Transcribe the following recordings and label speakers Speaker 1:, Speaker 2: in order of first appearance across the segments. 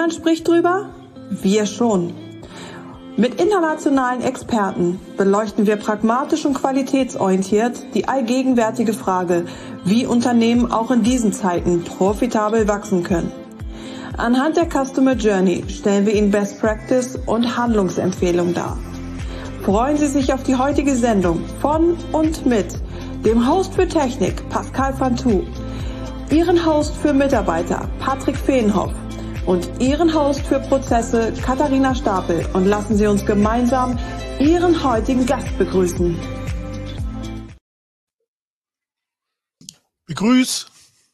Speaker 1: Niemand spricht drüber? Wir schon. Mit internationalen Experten beleuchten wir pragmatisch und qualitätsorientiert die allgegenwärtige Frage, wie Unternehmen auch in diesen Zeiten profitabel wachsen können. Anhand der Customer Journey stellen wir Ihnen Best Practice und Handlungsempfehlungen dar. Freuen Sie sich auf die heutige Sendung von und mit dem Host für Technik Pascal Fantou, Ihren Host für Mitarbeiter Patrick Feenhoff und Ihren Host für Prozesse Katharina Stapel, und lassen Sie uns gemeinsam Ihren heutigen Gast begrüßen.
Speaker 2: Begrüß.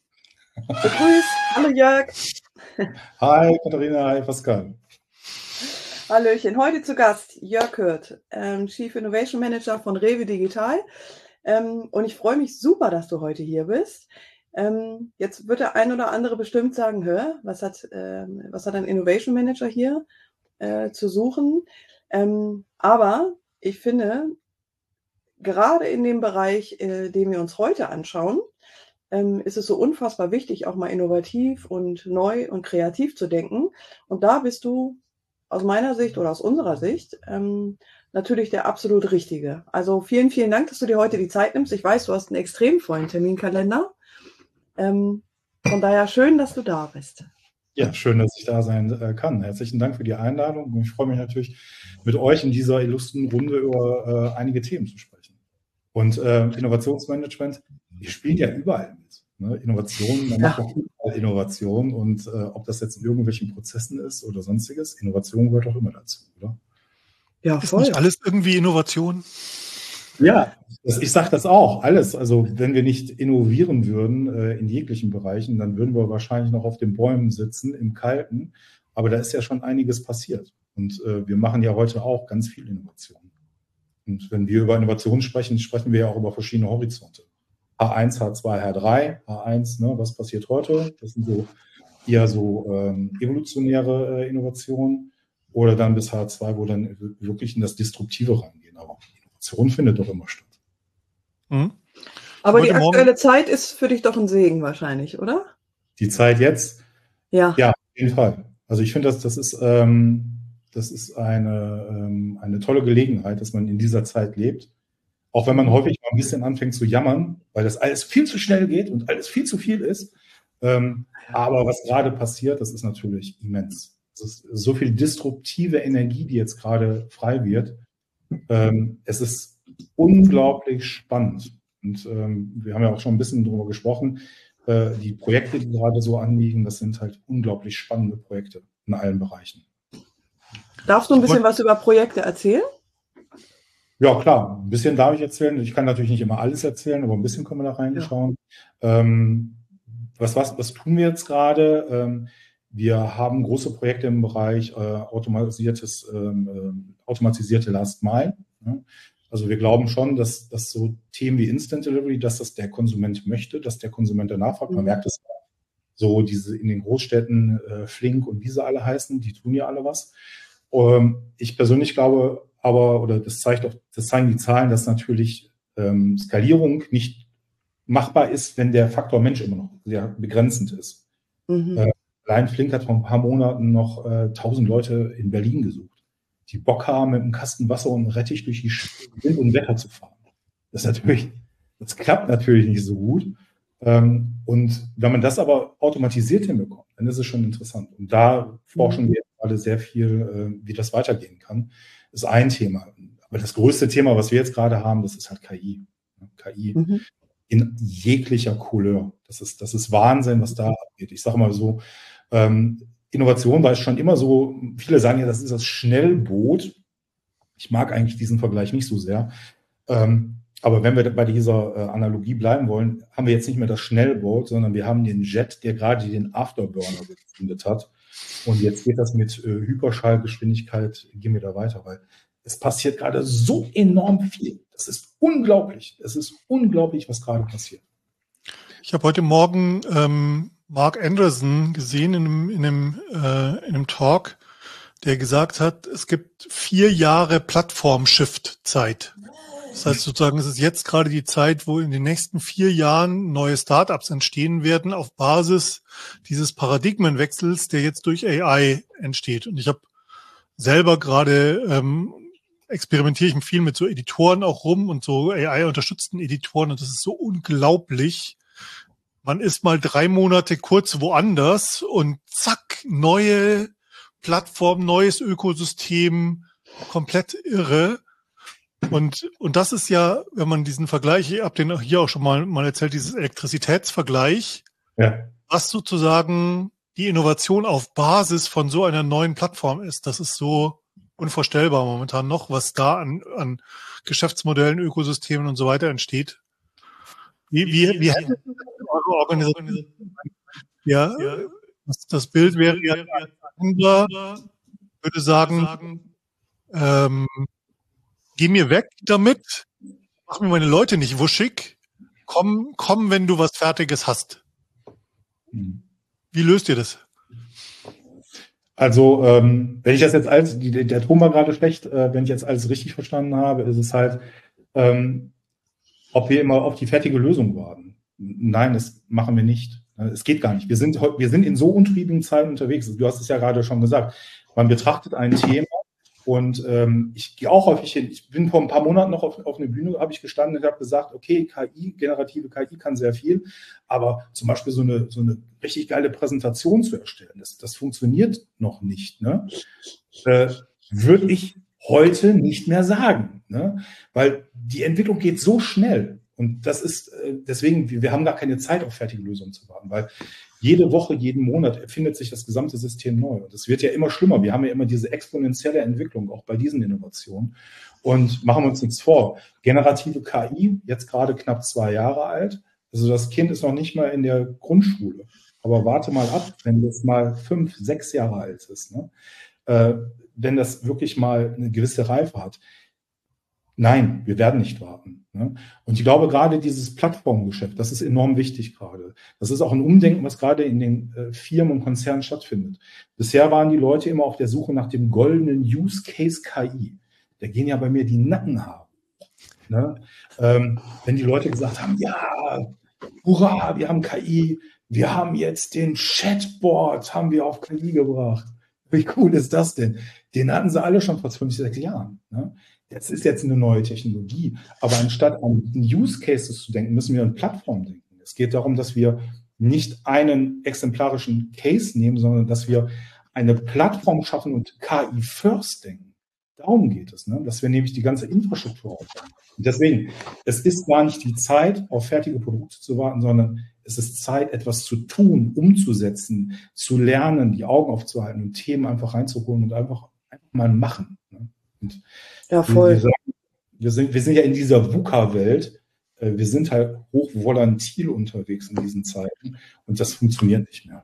Speaker 1: Hallo Jörg.
Speaker 3: Hi Katharina, hi Pascal.
Speaker 1: Hallöchen, heute zu Gast Jörg Hürth, Chief Innovation Manager von Rewe Digital. Und ich freue mich super, dass du heute hier bist. Jetzt wird der ein oder andere bestimmt sagen, was hat ein Innovation Manager hier zu suchen? Aber ich finde, gerade in dem Bereich, den wir uns heute anschauen, ist es so unfassbar wichtig, auch mal innovativ und neu und kreativ zu denken. Und da bist du aus meiner Sicht oder aus unserer Sicht natürlich der absolut Richtige. Also vielen, vielen Dank, dass du dir heute die Zeit nimmst. Ich weiß, du hast einen extrem vollen Terminkalender. Von daher schön, dass du da bist.
Speaker 3: Ja, schön, dass ich da sein kann. Herzlichen Dank für die Einladung. Und ich freue mich natürlich, mit euch in dieser illustren Runde über einige Themen zu sprechen. Und Innovationsmanagement, wir spielen ja überall mit. Ne? Innovation, man macht auch überall Innovation. Und ob das jetzt in irgendwelchen Prozessen ist oder sonstiges, Innovation gehört auch immer dazu, oder?
Speaker 2: Ja, voll. Ist nicht alles irgendwie Innovation?
Speaker 3: Ja, ich sage das auch, alles. Also wenn wir nicht innovieren würden in jeglichen Bereichen, dann würden wir wahrscheinlich noch auf den Bäumen sitzen, im Kalten. Aber da ist ja schon einiges passiert. Und wir machen ja heute auch ganz viel Innovation. Und wenn wir über Innovation sprechen, sprechen wir ja auch über verschiedene Horizonte. H1, H2, H3. H1, ne, was passiert heute? Das sind so eher so evolutionäre Innovationen. Oder dann bis H2, wo dann wirklich in das Disruptive reingehen. Aber Innovation findet doch immer statt.
Speaker 1: Mhm. Aber die aktuelle Zeit ist für dich doch ein Segen wahrscheinlich, oder?
Speaker 3: Die Zeit jetzt?
Speaker 1: Ja.
Speaker 3: Ja, auf jeden Fall. Also ich finde, das ist eine tolle Gelegenheit, dass man in dieser Zeit lebt. Auch wenn man häufig mal ein bisschen anfängt zu jammern, weil das alles viel zu schnell geht und alles viel zu viel ist. Aber was gerade passiert, das ist natürlich immens. Es ist so viel disruptive Energie, die jetzt gerade frei wird. Es ist unglaublich spannend. Und wir haben ja auch schon ein bisschen darüber gesprochen. Die Projekte, die gerade so anliegen, das sind halt unglaublich spannende Projekte in allen Bereichen.
Speaker 1: Darfst du ein bisschen was über Projekte erzählen?
Speaker 3: Ja, klar. Ein bisschen darf ich erzählen. Ich kann natürlich nicht immer alles erzählen, aber ein bisschen können wir da reinschauen. Ja. Was tun wir jetzt gerade? Wir haben große Projekte im Bereich automatisierte Last Mile. Ne? Also wir glauben schon, dass so Themen wie Instant Delivery, dass das der Konsument möchte, dass der Konsument danach fragt. Man merkt es so, diese in den Großstädten Flink und wie sie alle heißen, die tun ja alle was. Ich persönlich glaube aber, oder das zeigen die Zahlen, dass natürlich Skalierung nicht machbar ist, wenn der Faktor Mensch immer noch sehr begrenzend ist. Allein Flink hat vor ein paar Monaten noch 1000 Leute in Berlin gesucht, die Bock haben, mit einem Kasten Wasser und einem Rettich durch die Wind und Wetter zu fahren. Das klappt natürlich nicht so gut. Und wenn man das aber automatisiert hinbekommt, dann ist es schon interessant. Und da forschen wir gerade sehr viel, wie das weitergehen kann. Das ist ein Thema. Aber das größte Thema, was wir jetzt gerade haben, das ist halt KI. KI in jeglicher Couleur. Das ist Wahnsinn, was da abgeht. Ich sage mal so, Innovation war schon immer so, viele sagen ja, das ist das Schnellboot. Ich mag eigentlich diesen Vergleich nicht so sehr. Aber wenn wir bei dieser Analogie bleiben wollen, haben wir jetzt nicht mehr das Schnellboot, sondern wir haben den Jet, der gerade den Afterburner gezündet hat. Und jetzt geht das mit Hyperschallgeschwindigkeit, gehen wir da weiter, weil es passiert gerade so enorm viel. Das ist unglaublich. Es ist unglaublich, was gerade passiert.
Speaker 2: Ich habe heute Morgen Mark Anderson gesehen in einem Talk, der gesagt hat, es gibt 4 Jahre Plattform-Shift-Zeit. Das heißt sozusagen, es ist jetzt gerade die Zeit, wo in den nächsten 4 Jahren neue Startups entstehen werden auf Basis dieses Paradigmenwechsels, der jetzt durch AI entsteht. Und ich habe selber gerade experimentiere ich viel mit so Editoren auch rum und so AI-unterstützten Editoren und das ist so unglaublich. Man ist mal 3 Monate kurz woanders und zack, neue Plattform, neues Ökosystem, komplett irre. Und das ist ja, wenn man diesen Vergleich, ich habe den hier auch schon mal erzählt, dieses Elektrizitätsvergleich, was sozusagen die Innovation auf Basis von so einer neuen Plattform ist. Das ist so unvorstellbar momentan noch, was da an Geschäftsmodellen, Ökosystemen und so weiter entsteht. Wie hätte eure Organisation? Ja, das Bild wäre ja würde sagen, geh mir weg damit, mach mir meine Leute nicht wuschig, komm, wenn du was Fertiges hast. Wie löst ihr das?
Speaker 3: Also, wenn ich das jetzt alles, der Ton war gerade schlecht, wenn ich jetzt alles richtig verstanden habe, ist es halt, ob wir immer auf die fertige Lösung warten. Nein, das machen wir nicht. Es geht gar nicht. Wir sind in so untriebigen Zeiten unterwegs. Du hast es ja gerade schon gesagt. Man betrachtet ein Thema und ich gehe auch häufig hin. Ich bin vor ein paar Monaten noch auf eine Bühne, habe ich gestanden und habe gesagt, okay, generative KI kann sehr viel, aber zum Beispiel so eine richtig geile Präsentation zu erstellen, das funktioniert noch nicht. Ne? Würde ich heute nicht mehr sagen, ne? Weil die Entwicklung geht so schnell und das ist deswegen, wir haben gar keine Zeit, auf fertige Lösungen zu warten, weil jede Woche, jeden Monat erfindet sich das gesamte System neu. Und es wird ja immer schlimmer. Wir haben ja immer diese exponentielle Entwicklung, auch bei diesen Innovationen. Und machen wir uns nichts vor. Generative KI, jetzt gerade knapp 2 Jahre alt. Also das Kind ist noch nicht mal in der Grundschule. Aber warte mal ab, wenn das mal 5, 6 Jahre alt ist, ne? Wenn das wirklich mal eine gewisse Reife hat. Nein, wir werden nicht warten. Ne? Und ich glaube, gerade dieses Plattformgeschäft, das ist enorm wichtig gerade. Das ist auch ein Umdenken, was gerade in den Firmen und Konzernen stattfindet. Bisher waren die Leute immer auf der Suche nach dem goldenen Use Case KI. Da gehen ja bei mir die Nackenhaare. Ne? Wenn die Leute gesagt haben, ja, hurra, wir haben KI, wir haben jetzt den Chatbot, haben wir auf KI gebracht. Wie cool ist das denn? Den hatten sie alle schon vor 5, 6 Jahren. Ne? Das ist jetzt eine neue Technologie. Aber anstatt an Use Cases zu denken, müssen wir an Plattformen denken. Es geht darum, dass wir nicht einen exemplarischen Case nehmen, sondern dass wir eine Plattform schaffen und KI first denken. Darum geht es, ne? Dass wir nämlich die ganze Infrastruktur aufbauen. Und deswegen, es ist gar nicht die Zeit, auf fertige Produkte zu warten, sondern es ist Zeit, etwas zu tun, umzusetzen, zu lernen, die Augen aufzuhalten und Themen einfach reinzuholen und einfach mal machen. Ne? Und
Speaker 1: ja, voll.
Speaker 3: Wir sind ja in dieser VUCA-Welt. Wir sind halt hochvolatil unterwegs in diesen Zeiten und das funktioniert nicht mehr.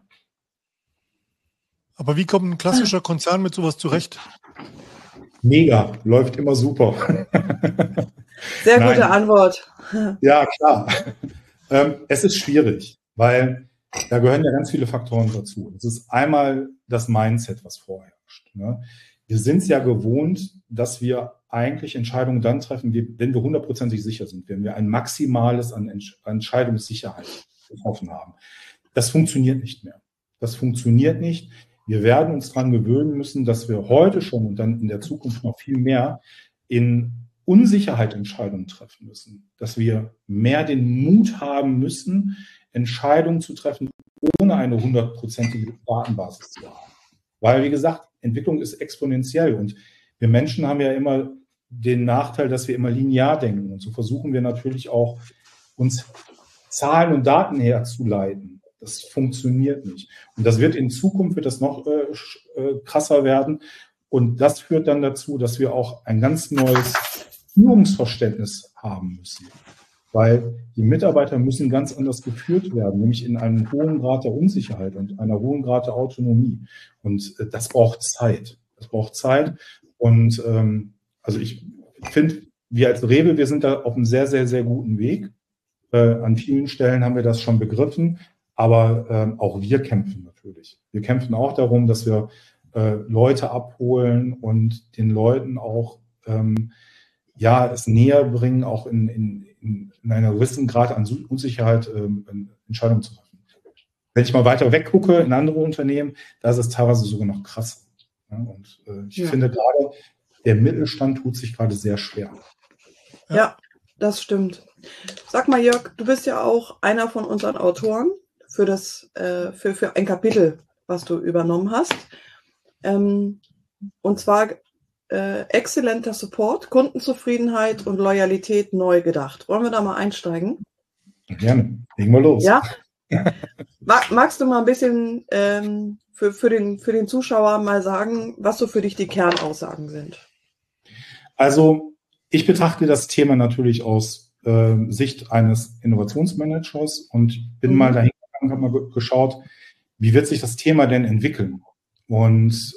Speaker 2: Aber wie kommt ein klassischer Konzern mit sowas zurecht?
Speaker 3: Mega, läuft immer super.
Speaker 1: Sehr gute Antwort.
Speaker 3: Ja, klar. Es ist schwierig, weil da gehören ja ganz viele Faktoren dazu. Es ist einmal das Mindset, was vorherrscht. Ne? Wir sind es ja gewohnt, dass wir eigentlich Entscheidungen dann treffen, wenn wir 100%ig sicher sind, wenn wir ein Maximales an Entscheidungssicherheit getroffen haben. Das funktioniert nicht mehr. Das funktioniert nicht. Wir werden uns daran gewöhnen müssen, dass wir heute schon und dann in der Zukunft noch viel mehr in Unsicherheit Entscheidungen treffen müssen. Dass wir mehr den Mut haben müssen, Entscheidungen zu treffen, ohne eine 100%ige Datenbasis zu haben. Weil, wie gesagt, Entwicklung ist exponentiell und wir Menschen haben ja immer den Nachteil, dass wir immer linear denken. Und so versuchen wir natürlich auch, uns Zahlen und Daten herzuleiten. Das funktioniert nicht. Und das wird in Zukunft noch krasser werden. Und das führt dann dazu, dass wir auch ein ganz neues Führungsverständnis haben müssen. Weil die Mitarbeiter müssen ganz anders geführt werden, nämlich in einem hohen Grad der Unsicherheit und einer hohen Grad der Autonomie. Und das braucht Zeit. Das braucht Zeit. Und also ich finde, wir als Rewe, wir sind da auf einem sehr, sehr, sehr guten Weg. An vielen Stellen haben wir das schon begriffen, aber auch wir kämpfen natürlich. Wir kämpfen auch darum, dass wir Leute abholen und den Leuten auch es näher bringen, auch in einer gewissen Grad an Unsicherheit Entscheidungen zu treffen. Wenn ich mal weiter weggucke in andere Unternehmen, da ist es teilweise sogar noch krasser. Ja, und ich finde gerade, der Mittelstand tut sich gerade sehr schwer.
Speaker 1: Ja, das stimmt. Sag mal, Jörg, du bist ja auch einer von unseren Autoren für für ein Kapitel, was du übernommen hast. Und zwar exzellenter Support, Kundenzufriedenheit und Loyalität neu gedacht. Wollen wir da mal einsteigen?
Speaker 3: Gerne, legen wir los.
Speaker 1: Ja? Magst du mal ein bisschen für den Zuschauer mal sagen, was so für dich die Kernaussagen sind?
Speaker 3: Also ich betrachte das Thema natürlich aus Sicht eines Innovationsmanagers und bin mal dahin gegangen, habe mal geschaut, wie wird sich das Thema denn entwickeln? Und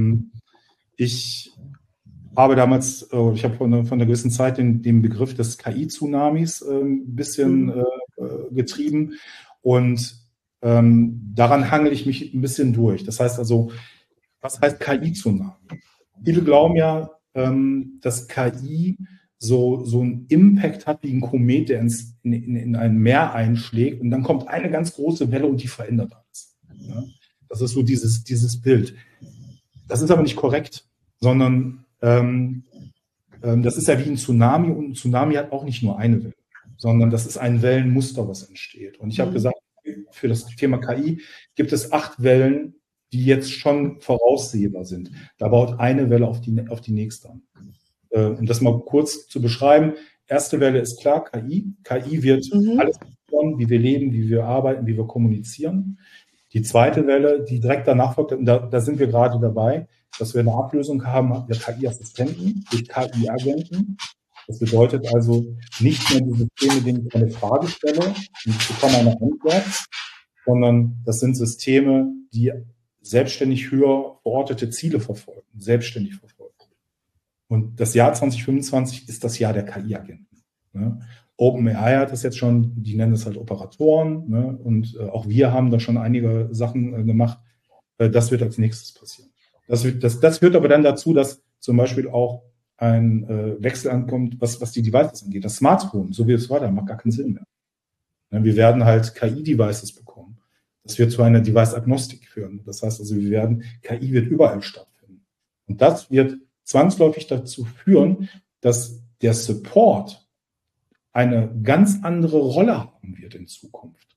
Speaker 3: ich habe damals, ich habe von einer gewissen Zeit den Begriff des KI-Tsunamis ein bisschen getrieben und daran hangel ich mich ein bisschen durch. Das heißt also, was heißt KI-Tsunami? Viele glauben ja, dass KI so einen Impact hat wie ein Komet, der in ein Meer einschlägt und dann kommt eine ganz große Welle und die verändert alles. Ja? Das ist so dieses Bild. Das ist aber nicht korrekt, sondern das ist ja wie ein Tsunami und ein Tsunami hat auch nicht nur eine Welle, sondern das ist ein Wellenmuster, was entsteht. Und ich habe gesagt, für das Thema KI gibt es 8 Wellen, die jetzt schon voraussehbar sind. Da baut eine Welle auf die nächste an. Um das mal kurz zu beschreiben, erste Welle ist klar, KI. KI wird alles verändern, wie wir leben, wie wir arbeiten, wie wir kommunizieren. Die zweite Welle, die direkt danach folgt, und da sind wir gerade dabei, dass wir eine Ablösung haben der KI-Assistenten durch KI-Agenten. Das bedeutet also nicht mehr die Systeme, denen ich eine Frage stelle und ich bekomme eine Antwort, sondern das sind Systeme, die selbstständig höher verortete Ziele verfolgen, selbstständig verfolgen. Und das Jahr 2025 ist das Jahr der KI-Agenten. Ne? OpenAI hat das jetzt schon, die nennen es halt Operatoren, ne? Und auch wir haben da schon einige Sachen gemacht. Das wird als nächstes passieren. Das führt aber dann dazu, dass zum Beispiel auch ein Wechsel ankommt, was die Devices angeht. Das Smartphone, so wie es war, da macht gar keinen Sinn mehr. Ne? Wir werden halt KI-Devices bekommen. Das wird zu einer Device-Agnostik führen. Das heißt also, KI wird überall stattfinden. Und das wird zwangsläufig dazu führen, dass der Support eine ganz andere Rolle haben wird in Zukunft.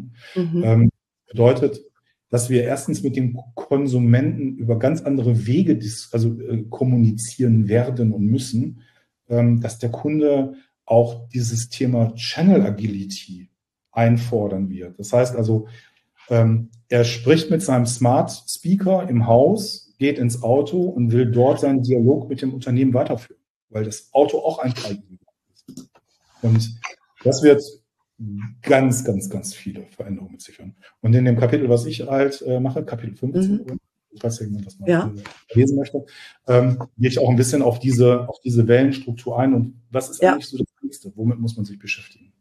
Speaker 3: Bedeutet, dass wir erstens mit dem Konsumenten über ganz andere Wege kommunizieren werden und müssen, dass der Kunde auch dieses Thema Channel Agility einfordern wird. Das heißt also, er spricht mit seinem Smart Speaker im Haus, geht ins Auto und will dort seinen Dialog mit dem Unternehmen weiterführen, weil das Auto auch ein KI ist. Und das wird ganz, ganz, ganz viele Veränderungen mit sich führen. Und in dem Kapitel, was ich halt mache, Kapitel 15, ich weiß ja, jemand das mal lesen möchte, gehe ich auch ein bisschen auf diese Wellenstruktur ein und was ist eigentlich so das Nächste? Womit muss man sich beschäftigen?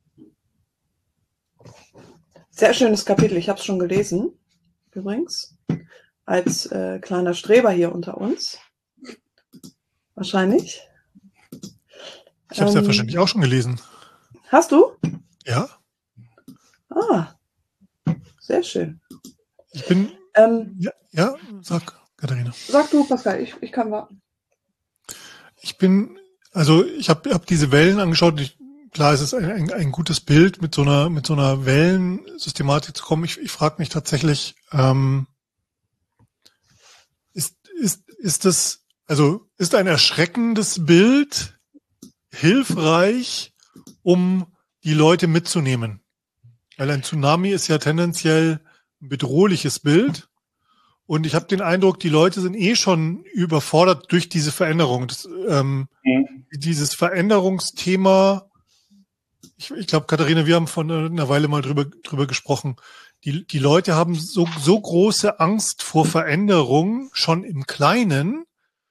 Speaker 1: Sehr schönes Kapitel, ich habe es schon gelesen, übrigens, als kleiner Streber hier unter uns. Wahrscheinlich.
Speaker 2: Ich habe es ja wahrscheinlich auch schon gelesen.
Speaker 1: Hast du?
Speaker 2: Ja.
Speaker 1: Ah, sehr schön.
Speaker 2: Ich bin, sag, Katharina.
Speaker 1: Sag du, Pascal, ich kann warten.
Speaker 2: Ich habe diese Wellen angeschaut. Klar, es ist ein gutes Bild, mit so einer Wellensystematik zu kommen. Ich frage mich tatsächlich, ist ein erschreckendes Bild hilfreich, um die Leute mitzunehmen? Weil ein Tsunami ist ja tendenziell ein bedrohliches Bild. Und ich habe den Eindruck, die Leute sind schon überfordert durch diese Veränderung. Dieses Veränderungsthema, ich glaube, Katharina, wir haben vor einer Weile mal drüber gesprochen. Die Leute haben so große Angst vor Veränderung schon im Kleinen.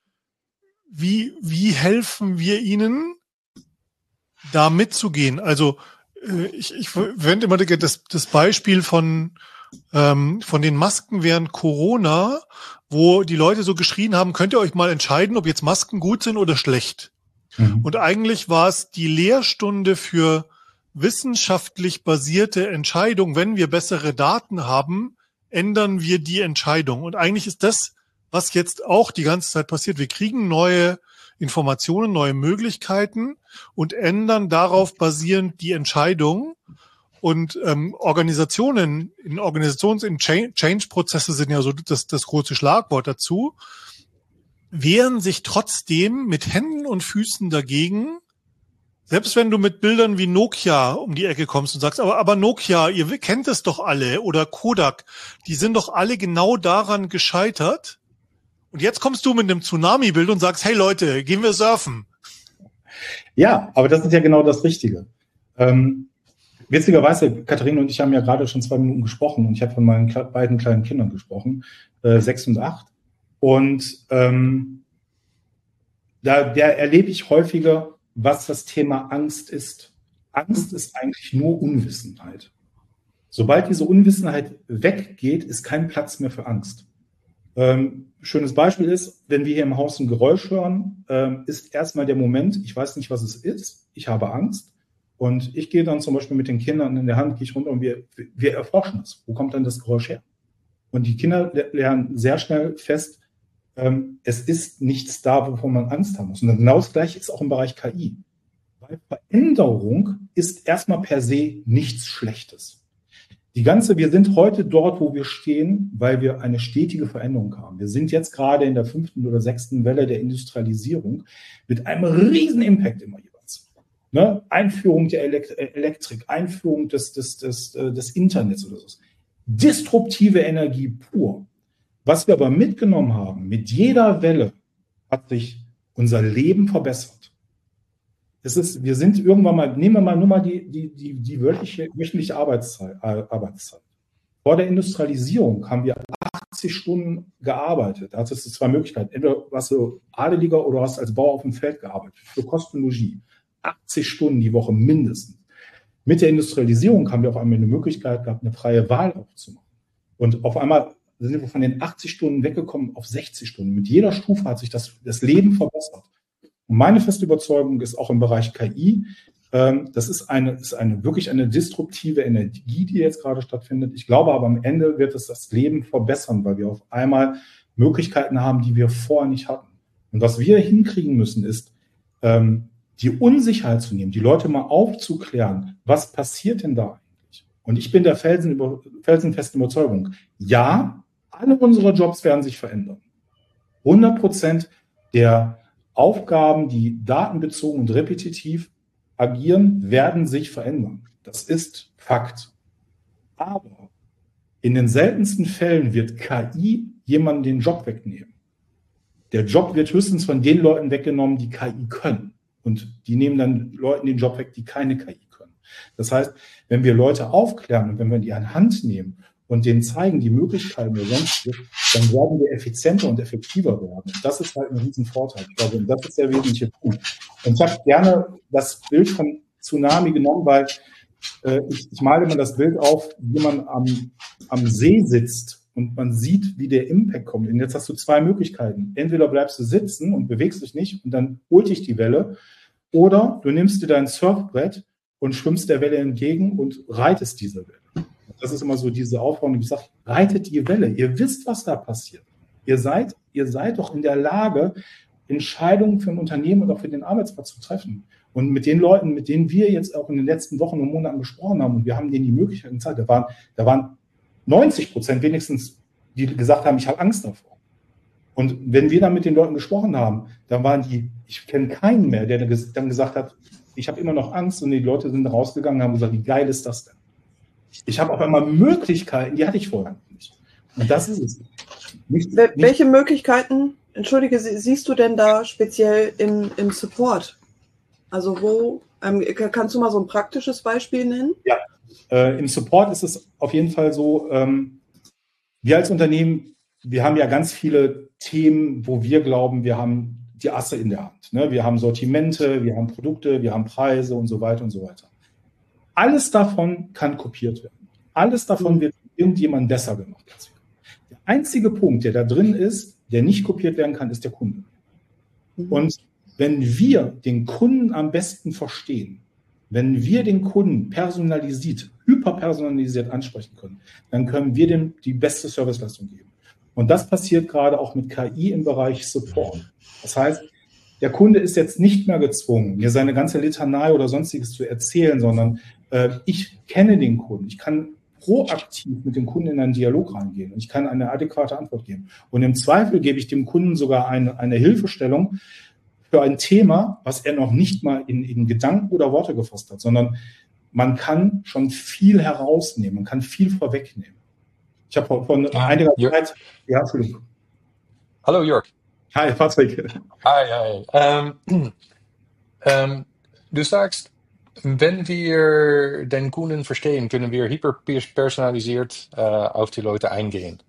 Speaker 2: Wie helfen wir ihnen, da mitzugehen? Also ich verwende immer das Beispiel von den Masken während Corona, wo die Leute so geschrien haben, könnt ihr euch mal entscheiden, ob jetzt Masken gut sind oder schlecht? Und eigentlich war es die Lehrstunde für wissenschaftlich basierte Entscheidung. Wenn wir bessere Daten haben, ändern wir die Entscheidung. Und eigentlich ist das, was jetzt auch die ganze Zeit passiert. Wir kriegen neue Informationen, neue Möglichkeiten und ändern darauf basierend die Entscheidung. Und Organisationen, in Change-Prozesse sind ja so das große Schlagwort dazu, wehren sich trotzdem mit Händen und Füßen dagegen, selbst wenn du mit Bildern wie Nokia um die Ecke kommst und sagst, aber Nokia, ihr kennt es doch alle, oder Kodak, die sind doch alle genau daran gescheitert. Und jetzt kommst du mit einem Tsunami-Bild und sagst, hey Leute, gehen wir surfen.
Speaker 3: Ja, aber das ist ja genau das Richtige. Witzigerweise, Katharina und ich haben ja gerade schon 2 Minuten gesprochen und ich habe von meinen beiden kleinen Kindern gesprochen, 6 und 8. Und da erlebe ich häufiger, was das Thema Angst ist. Angst ist eigentlich nur Unwissenheit. Sobald diese Unwissenheit weggeht, ist kein Platz mehr für Angst. Schönes Beispiel ist, wenn wir hier im Haus ein Geräusch hören, ist erstmal der Moment, ich weiß nicht, was es ist, ich habe Angst. Und ich gehe dann zum Beispiel mit den Kindern in der Hand, gehe ich runter und wir erforschen es. Wo kommt dann das Geräusch her? Und die Kinder lernen sehr schnell fest, es ist nichts da, wovon man Angst haben muss. Und genau das Gleiche ist auch im Bereich KI. Weil Veränderung ist erstmal per se nichts Schlechtes. Wir sind heute dort, wo wir stehen, weil wir eine stetige Veränderung haben. Wir sind jetzt gerade in der 5. oder 6. Welle der Industrialisierung mit einem riesen Impact immer jeweils. Ne? Einführung der Elektrik, Einführung des Internets oder so. Disruptive Energie pur. Was wir aber mitgenommen haben, mit jeder Welle hat sich unser Leben verbessert. Wir sind irgendwann mal, nehmen wir mal nur mal die wöchentliche Arbeitszeit. Vor der Industrialisierung haben wir 80 Stunden gearbeitet. Da hattest du 2 Möglichkeiten. Entweder warst du Adeliger oder hast als Bauer auf dem Feld gearbeitet. Für Kosten und Logis. 80 Stunden die Woche mindestens. Mit der Industrialisierung haben wir auf einmal eine Möglichkeit gehabt, eine freie Wahl aufzumachen. Und auf einmal sind wir von den 80 Stunden weggekommen auf 60 Stunden. Mit jeder Stufe hat sich das Leben verbessert. Und meine feste Überzeugung ist auch im Bereich KI, das ist wirklich eine disruptive Energie, die jetzt gerade stattfindet. Ich glaube aber am Ende wird es das Leben verbessern, weil wir auf einmal Möglichkeiten haben, die wir vorher nicht hatten. Und was wir hinkriegen müssen, ist, die Unsicherheit zu nehmen, die Leute mal aufzuklären, was passiert denn da eigentlich? Und ich bin der felsenfesten Überzeugung, ja, alle unsere Jobs werden sich verändern. 100% der Aufgaben, die datenbezogen und repetitiv agieren, werden sich verändern. Das ist Fakt. Aber in den seltensten Fällen wird KI jemandem den Job wegnehmen. Der Job wird höchstens von den Leuten weggenommen, die KI können. Und die nehmen dann Leuten den Job weg, die keine KI können. Das heißt, wenn wir Leute aufklären und wenn wir die an Hand nehmen und denen zeigen, die Möglichkeiten oder sonstiges, dann werden wir effizienter und effektiver werden. Und das ist halt ein Riesenvorteil. Ich glaube, und das ist der wesentliche Punkt. Und ich habe gerne das Bild von Tsunami genommen, weil ich male immer das Bild auf, wie man am See sitzt und man sieht, wie der Impact kommt. Und jetzt hast du 2 Möglichkeiten. Entweder bleibst du sitzen und bewegst dich nicht und dann holt dich die Welle, oder du nimmst dir dein Surfbrett und schwimmst der Welle entgegen und reitest diese Welle. Das ist immer so diese Aufforderung, die sagt, reitet die Welle. Ihr wisst, was da passiert. Ihr seid doch in der Lage, Entscheidungen für ein Unternehmen und auch für den Arbeitsplatz zu treffen. Und mit den Leuten, mit denen wir jetzt auch in den letzten Wochen und Monaten gesprochen haben, und wir haben denen die Möglichkeit gezeigt, da waren 90% wenigstens, die gesagt haben, ich habe Angst davor. Und wenn wir dann mit den Leuten gesprochen haben, dann waren ich kenne keinen mehr, der dann gesagt hat, ich habe immer noch Angst, und die Leute sind rausgegangen und haben gesagt, wie geil ist das denn? Ich habe auf einmal Möglichkeiten, die hatte ich vorher nicht. Und das ist es.
Speaker 1: Welche Möglichkeiten, entschuldige, siehst du denn da speziell im Support? Also wo, kannst du mal so ein praktisches Beispiel nennen?
Speaker 3: Ja, im Support ist es auf jeden Fall so, wir als Unternehmen, wir haben ja ganz viele Themen, wo wir glauben, wir haben die Asse in der Hand. Ne? Wir haben Sortimente, wir haben Produkte, wir haben Preise und so weiter und so weiter. Alles davon kann kopiert werden. Alles davon wird irgendjemand besser gemacht als wir. Der einzige Punkt, der da drin ist, der nicht kopiert werden kann, ist der Kunde. Und wenn wir den Kunden am besten verstehen, wenn wir den Kunden personalisiert, hyperpersonalisiert ansprechen können, dann können wir dem die beste Serviceleistung geben. Und das passiert gerade auch mit KI im Bereich Support. Das heißt, der Kunde ist jetzt nicht mehr gezwungen, mir seine ganze Litanei oder Sonstiges zu erzählen, sondern ich kenne den Kunden. Ich kann proaktiv mit dem Kunden in einen Dialog reingehen und ich kann eine adäquate Antwort geben. Und im Zweifel gebe ich dem Kunden sogar eine Hilfestellung für ein Thema, was er noch nicht mal in Gedanken oder Worte gefasst hat, sondern man kann schon viel herausnehmen, man kann viel vorwegnehmen. Ich habe vor einiger Zeit... Ja, Entschuldigung.
Speaker 4: Hallo Jörg.
Speaker 3: Hi, Patrick.
Speaker 4: Hi. Du sagst, wenn wir den Kunden verstehen, können wir hyperpersonalisiert auf die Leute eingehen.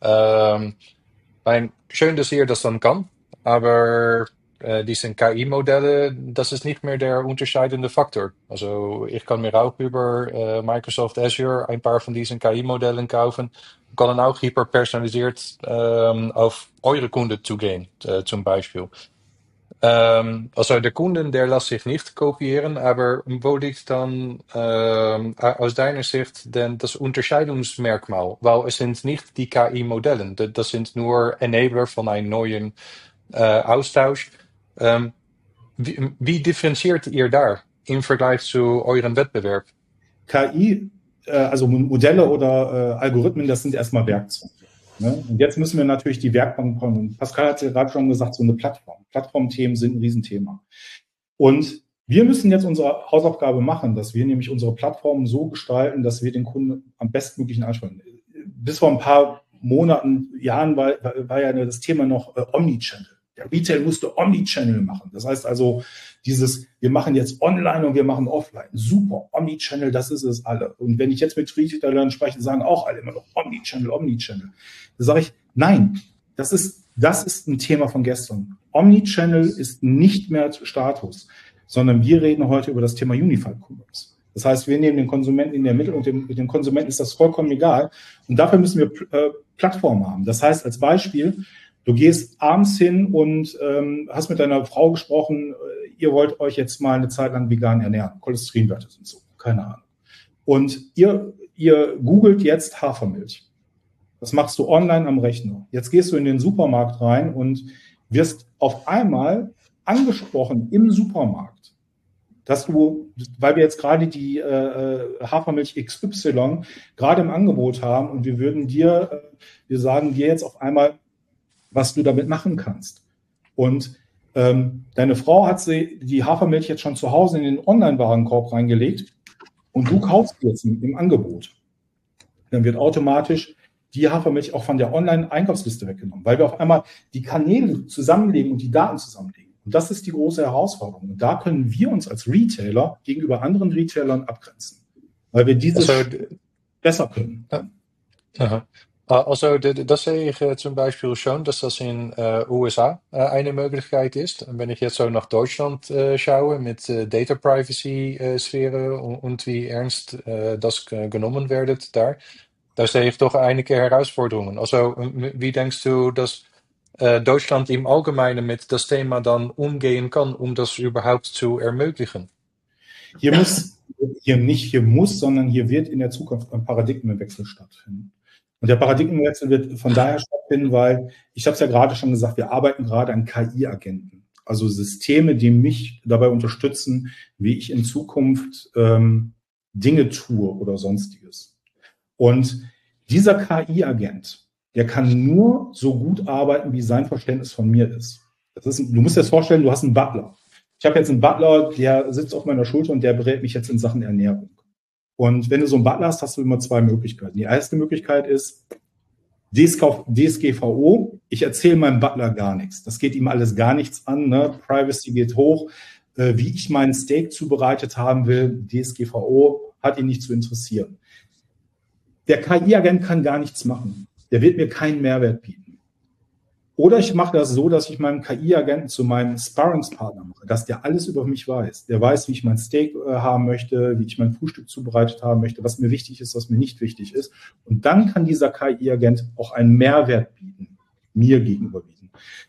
Speaker 4: Schön, dass ihr das dann kann, aber diese KI-Modelle, das ist nicht mehr der unterscheidende Faktor. Also ich kann mir auch über Microsoft Azure ein paar von diesen KI-Modellen kaufen, kann dann auch hyperpersonalisiert auf eure Kunden zugehen, zum Beispiel. Also der Kunde, der lässt sich nicht kopieren, aber wo liegt dann aus deiner Sicht denn das Unterscheidungsmerkmal? Weil es sind nicht die KI-Modellen, das sind nur Enabler von einem neuen Austausch. Wie differenziert ihr da im Vergleich zu eurem Wettbewerb?
Speaker 3: KI, also Modelle oder Algorithmen, das sind erstmal Werkzeuge. Ne? Und jetzt müssen wir natürlich die Werkbank kommen. Pascal hat ja gerade schon gesagt, so eine Plattform. Plattformthemen sind ein Riesenthema. Und wir müssen jetzt unsere Hausaufgabe machen, dass wir nämlich unsere Plattformen so gestalten, dass wir den Kunden am bestmöglichen ansprechen. Bis vor ein paar Monaten, Jahren war ja das Thema noch Omnichannel. Der Retail musste Omnichannel machen. Das heißt also, wir machen jetzt online und wir machen offline. Super, Omnichannel, das ist es alle. Und wenn ich jetzt mit Retailern spreche, sagen auch alle immer noch Omnichannel. Da sage ich, nein, das ist ein Thema von gestern. Omnichannel ist nicht mehr Status, sondern wir reden heute über das Thema Unified Commerce. Das heißt, wir nehmen den Konsumenten in der Mitte und dem Konsumenten ist das vollkommen egal. Und dafür müssen wir Plattformen haben. Das heißt, als Beispiel, du gehst abends hin und hast mit deiner Frau gesprochen, ihr wollt euch jetzt mal eine Zeit lang vegan ernähren. Cholesterinwerte sind so, keine Ahnung. Und ihr googelt jetzt Hafermilch. Das machst du online am Rechner. Jetzt gehst du in den Supermarkt rein und wirst auf einmal angesprochen im Supermarkt, dass du, weil wir jetzt gerade die Hafermilch XY gerade im Angebot haben und wir sagen dir jetzt auf einmal, was du damit machen kannst. Und deine Frau hat die Hafermilch jetzt schon zu Hause in den Online-Warenkorb reingelegt und du kaufst jetzt im Angebot. Dann wird automatisch die Hafermilch auch von der Online-Einkaufsliste weggenommen, weil wir auf einmal die Kanäle zusammenlegen und die Daten zusammenlegen. Und das ist die große Herausforderung. Und da können wir uns als Retailer gegenüber anderen Retailern abgrenzen, weil wir dieses besser können.
Speaker 4: Aha. Also das sehe ich zum Beispiel schon, dass das in USA eine Möglichkeit ist. Und wenn ich jetzt so nach Deutschland schaue mit Data Privacy Sphäre und wie ernst das genommen wird da sehe ich doch einige Herausforderungen. Also wie denkst du, dass Deutschland im Allgemeinen mit das Thema dann umgehen kann, um das überhaupt zu ermöglichen?
Speaker 3: Hier muss, sondern hier wird in der Zukunft ein Paradigmenwechsel stattfinden. Und der Paradigmenwechsel wird von daher stattfinden, weil, ich habe es ja gerade schon gesagt, wir arbeiten gerade an KI-Agenten. Also Systeme, die mich dabei unterstützen, wie ich in Zukunft Dinge tue oder Sonstiges. Und dieser KI-Agent, der kann nur so gut arbeiten, wie sein Verständnis von mir ist. Du musst dir das vorstellen, du hast einen Butler. Ich habe jetzt einen Butler, der sitzt auf meiner Schulter und der berät mich jetzt in Sachen Ernährung. Und wenn du so einen Butler hast, hast du immer zwei Möglichkeiten. Die erste Möglichkeit ist DSGVO. Ich erzähle meinem Butler gar nichts. Das geht ihm alles gar nichts an. Ne? Privacy geht hoch. Wie ich meinen Steak zubereitet haben will, DSGVO hat ihn nicht zu interessieren. Der KI-Agent kann gar nichts machen. Der wird mir keinen Mehrwert bieten. Oder ich mache das so, dass ich meinen KI-Agenten zu meinem Sparringspartner mache, dass der alles über mich weiß. Der weiß, wie ich mein Steak haben möchte, wie ich mein Frühstück zubereitet haben möchte, was mir wichtig ist, was mir nicht wichtig ist. Und dann kann dieser KI-Agent auch einen Mehrwert bieten, mir gegenüber bieten.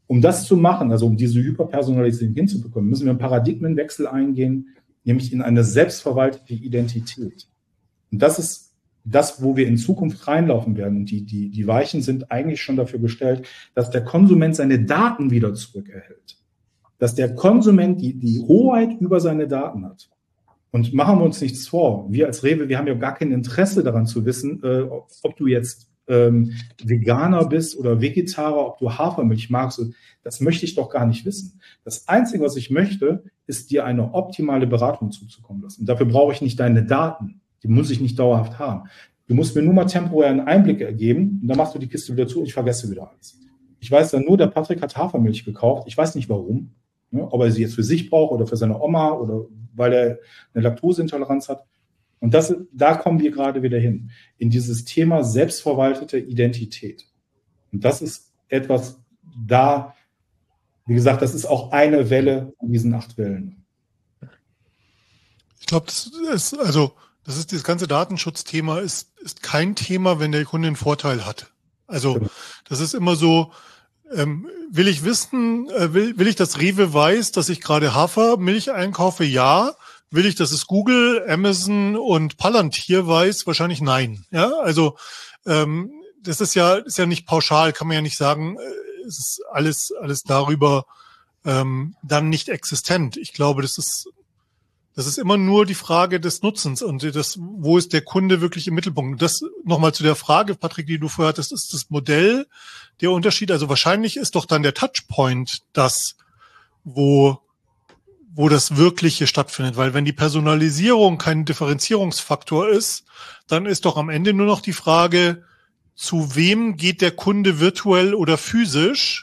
Speaker 3: Um das zu machen, also um diese Hyperpersonalisierung hinzubekommen, müssen wir einen Paradigmenwechsel eingehen, nämlich in eine selbstverwaltete Identität. Und das ist das, wo wir in Zukunft reinlaufen werden. Und die Weichen sind eigentlich schon dafür gestellt, dass der Konsument seine Daten wieder zurückerhält. Dass der Konsument die Hoheit über seine Daten hat. Und machen wir uns nichts vor. Wir als Rewe, wir haben ja gar kein Interesse daran zu wissen, ob du jetzt Veganer bist oder Vegetarier, ob du Hafermilch magst. Das möchte ich doch gar nicht wissen. Das Einzige, was ich möchte, ist dir eine optimale Beratung zuzukommen lassen. Und dafür brauche ich nicht deine Daten. Die muss ich nicht dauerhaft haben. Du musst mir nur mal temporär einen Einblick ergeben und dann machst du die Kiste wieder zu und ich vergesse wieder alles. Ich weiß dann nur, der Patrick hat Hafermilch gekauft. Ich weiß nicht warum. Ne? Ob er sie jetzt für sich braucht oder für seine Oma oder weil er eine Laktoseintoleranz hat. Und da kommen wir gerade wieder hin. In dieses Thema selbstverwaltete Identität. Und das ist etwas da, wie gesagt, das ist auch eine Welle von diesen 8 Wellen.
Speaker 2: Ich glaube, das ganze Datenschutzthema ist kein Thema, wenn der Kunde einen Vorteil hat. Also das ist immer so, will ich wissen, will ich, dass Rewe weiß, dass ich gerade Hafermilch einkaufe? Ja. Will ich, dass es Google, Amazon und Palantir weiß? Wahrscheinlich nein. Ja, also das ist ja nicht pauschal, kann man ja nicht sagen, es ist alles darüber dann nicht existent. Ich glaube, das ist immer nur die Frage des Nutzens und wo ist der Kunde wirklich im Mittelpunkt. Und das nochmal zu der Frage, Patrick, die du vorher hattest, ist das Modell der Unterschied. Also wahrscheinlich ist doch dann der Touchpoint das, wo das Wirkliche stattfindet. Weil wenn die Personalisierung kein Differenzierungsfaktor ist, dann ist doch am Ende nur noch die Frage, zu wem geht der Kunde virtuell oder physisch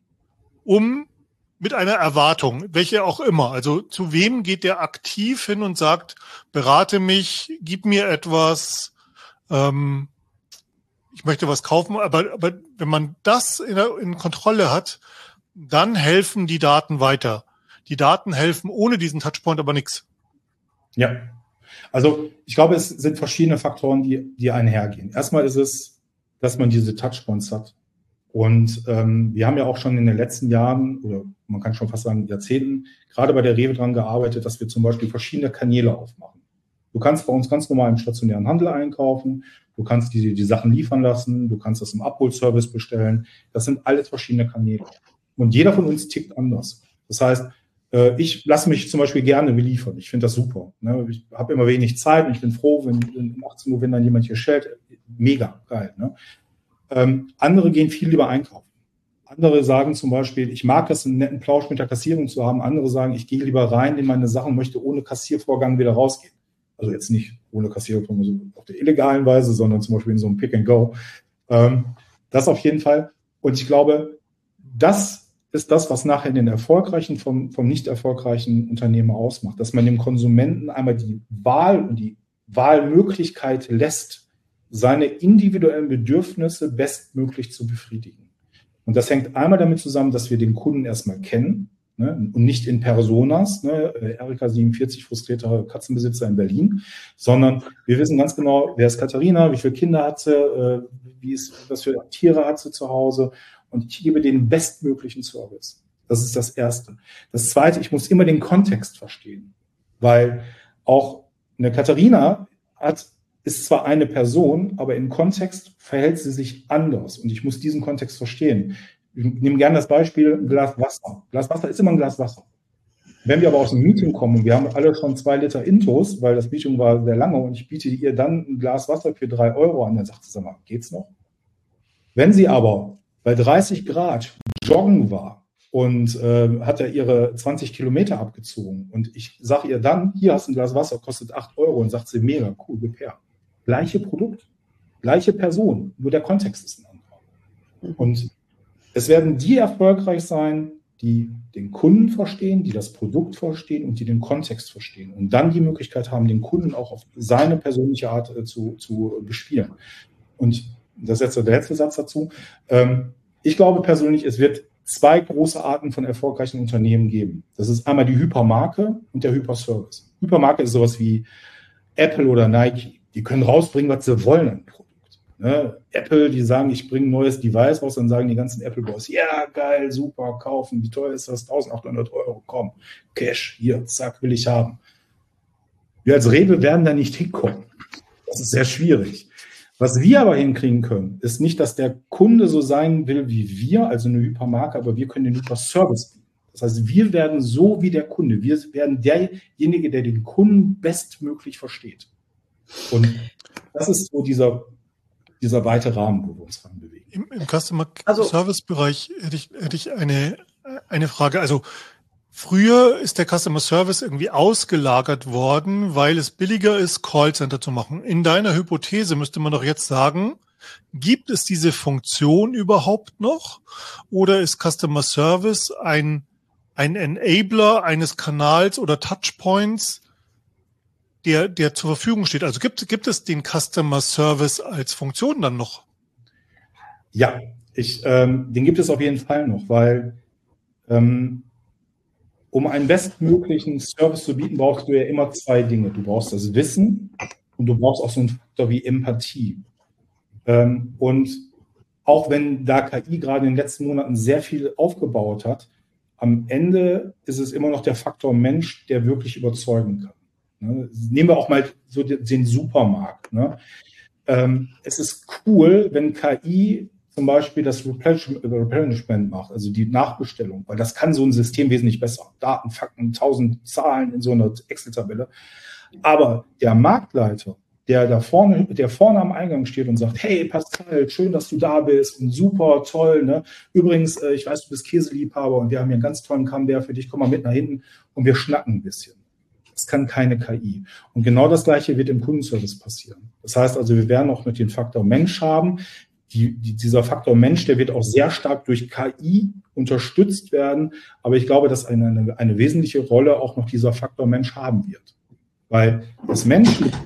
Speaker 2: mit einer Erwartung, welche auch immer. Also zu wem geht der aktiv hin und sagt, berate mich, gib mir etwas, ich möchte was kaufen. Aber wenn man das in Kontrolle hat, dann helfen die Daten weiter. Die Daten helfen ohne diesen Touchpoint aber nichts.
Speaker 3: Ja, also ich glaube, es sind verschiedene Faktoren, die einhergehen. Erstmal ist es, dass man diese Touchpoints hat. Und wir haben ja auch schon in den letzten Jahren, oder man kann schon fast sagen Jahrzehnten, gerade bei der Rewe dran gearbeitet, dass wir zum Beispiel verschiedene Kanäle aufmachen. Du kannst bei uns ganz normal im stationären Handel einkaufen, du kannst die Sachen liefern lassen, du kannst das im Abholservice bestellen. Das sind alles verschiedene Kanäle. Und jeder von uns tickt anders. Das heißt, ich lasse mich zum Beispiel gerne beliefern. Ich finde das super. Ne? Ich habe immer wenig Zeit und ich bin froh, wenn um 18 Uhr, wenn dann jemand hier stellt, mega geil. Ne? Andere gehen viel lieber einkaufen. Andere sagen zum Beispiel, ich mag es, einen netten Plausch mit der Kassierung zu haben. Andere sagen, ich gehe lieber rein in meine Sachen, möchte ohne Kassiervorgang wieder rausgehen. Also jetzt nicht ohne Kassiervorgang so auf der illegalen Weise, sondern zum Beispiel in so einem Pick and Go. Das auf jeden Fall. Und ich glaube, das ist das, was nachher den erfolgreichen vom nicht erfolgreichen Unternehmer ausmacht, dass man dem Konsumenten einmal die Wahl und die Wahlmöglichkeit lässt, seine individuellen Bedürfnisse bestmöglich zu befriedigen. Und das hängt einmal damit zusammen, dass wir den Kunden erstmal kennen, ne, und nicht in Personas, ne, Erika 47, frustrierter Katzenbesitzer in Berlin, sondern wir wissen ganz genau, wer ist Katharina, wie viele Kinder hat sie, was für Tiere hat sie zu Hause. Und ich gebe den bestmöglichen Service. Das ist das Erste. Das Zweite, ich muss immer den Kontext verstehen. Weil auch eine Katharina ist zwar eine Person, aber im Kontext verhält sie sich anders. Und ich muss diesen Kontext verstehen. Ich nehme gerne das Beispiel Glas Wasser. Glas Wasser ist immer ein Glas Wasser. Wenn wir aber aus dem Meeting kommen und wir haben alle schon 2 Liter Intus, weil das Meeting war sehr lange und ich biete ihr dann ein Glas Wasser für 3 € an, dann sagt sie, sag mal, geht's noch? Wenn sie aber bei 30 Grad joggen war und hat er ihre 20 Kilometer abgezogen und ich sage ihr dann, hier hast du ein Glas Wasser, kostet 8 € und sagt sie, mega, cool, gib her. Gleiche Produkt, gleiche Person, nur der Kontext ist ein anderer. Und es werden die erfolgreich sein, die den Kunden verstehen, die das Produkt verstehen und die den Kontext verstehen und dann die Möglichkeit haben, den Kunden auch auf seine persönliche Art zu bespielen. Und das ist jetzt der letzte Satz dazu. Ich glaube persönlich, es wird 2 große Arten von erfolgreichen Unternehmen geben. Das ist einmal die Hypermarke und der Hyperservice. Hypermarke ist sowas wie Apple oder Nike. Die können rausbringen, was sie wollen an Produkt. Ne? Apple, die sagen, ich bringe ein neues Device raus, dann sagen die ganzen Apple-Boys, ja, geil, super, kaufen, wie teuer ist das? 1.800 €, komm, Cash, hier, zack, will ich haben. Wir als Rewe werden da nicht hinkommen. Das ist sehr schwierig. Was wir aber hinkriegen können, ist nicht, dass der Kunde so sein will wie wir, also eine Hypermarke, aber wir können den Hyperservice bieten. Das heißt, wir werden so wie der Kunde. Wir werden derjenige, der den Kunden bestmöglich versteht. Und das ist so dieser weite Rahmen, wo wir uns dran bewegen.
Speaker 2: Im Customer Service Bereich hätte ich eine Frage. Also früher ist der Customer Service irgendwie ausgelagert worden, weil es billiger ist, Callcenter zu machen. In deiner Hypothese müsste man doch jetzt sagen, gibt es diese Funktion überhaupt noch? Oder ist Customer Service ein Enabler eines Kanals oder Touchpoints, der zur Verfügung steht? Also gibt es den Customer Service als Funktion dann noch?
Speaker 3: Ja, den gibt es auf jeden Fall noch, weil um einen bestmöglichen Service zu bieten, brauchst du ja immer zwei Dinge. Du brauchst das Wissen und du brauchst auch so einen Faktor wie Empathie. Und auch wenn da KI gerade in den letzten Monaten sehr viel aufgebaut hat, am Ende ist es immer noch der Faktor Mensch, der wirklich überzeugen kann. Nehmen wir auch mal so den Supermarkt. Es ist cool, wenn KI zum Beispiel das Replenishment macht, also die Nachbestellung, weil das kann so ein System wesentlich besser. Daten, Fakten, 1000 Zahlen in so einer Excel-Tabelle. Aber der Marktleiter, der vorne am Eingang steht und sagt, hey Pascal, schön, dass du da bist und super, toll. Ne? Übrigens, ich weiß, du bist Käseliebhaber und wir haben hier einen ganz tollen Camembert für dich, komm mal mit nach hinten und wir schnacken ein bisschen. Das kann keine KI. Und genau das Gleiche wird im Kundenservice passieren. Das heißt also, wir werden auch mit dem Faktor Mensch haben. Dieser Faktor Mensch, der wird auch sehr stark durch KI unterstützt werden. Aber ich glaube, dass eine wesentliche Rolle auch noch dieser Faktor Mensch haben wird. Weil das Menschliche,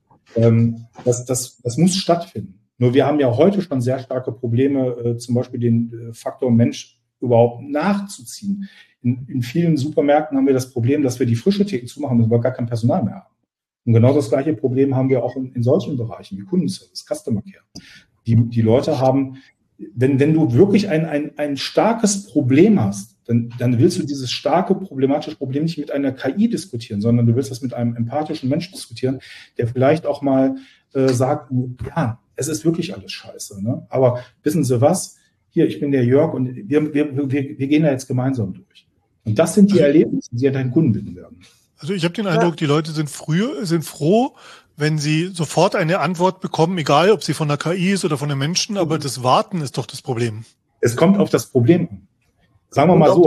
Speaker 3: das muss stattfinden. Nur wir haben ja heute schon sehr starke Probleme, zum Beispiel den Faktor Mensch überhaupt nachzuziehen. In vielen Supermärkten haben wir das Problem, dass wir die frische Theke zumachen, dass wir gar kein Personal mehr haben. Und genau das gleiche Problem haben wir auch in solchen Bereichen wie Kundenservice, Customer Care. Die Leute haben, wenn du wirklich ein starkes Problem hast, dann willst du dieses starke, problematische Problem nicht mit einer KI diskutieren, sondern du willst das mit einem empathischen Menschen diskutieren, der vielleicht auch mal sagt, ja, es ist wirklich alles scheiße. Ne? Aber wissen Sie was? Hier, ich bin der Jörg und wir gehen da jetzt gemeinsam durch. Und das sind die Erlebnisse, die ja deinen Kunden bieten werden.
Speaker 2: Also ich habe den Eindruck, die Leute sind froh, wenn sie sofort eine Antwort bekommen, egal ob sie von der KI ist oder von den Menschen, aber das Warten ist doch das Problem.
Speaker 3: Es kommt auf das Problem an. Sagen wir mal so,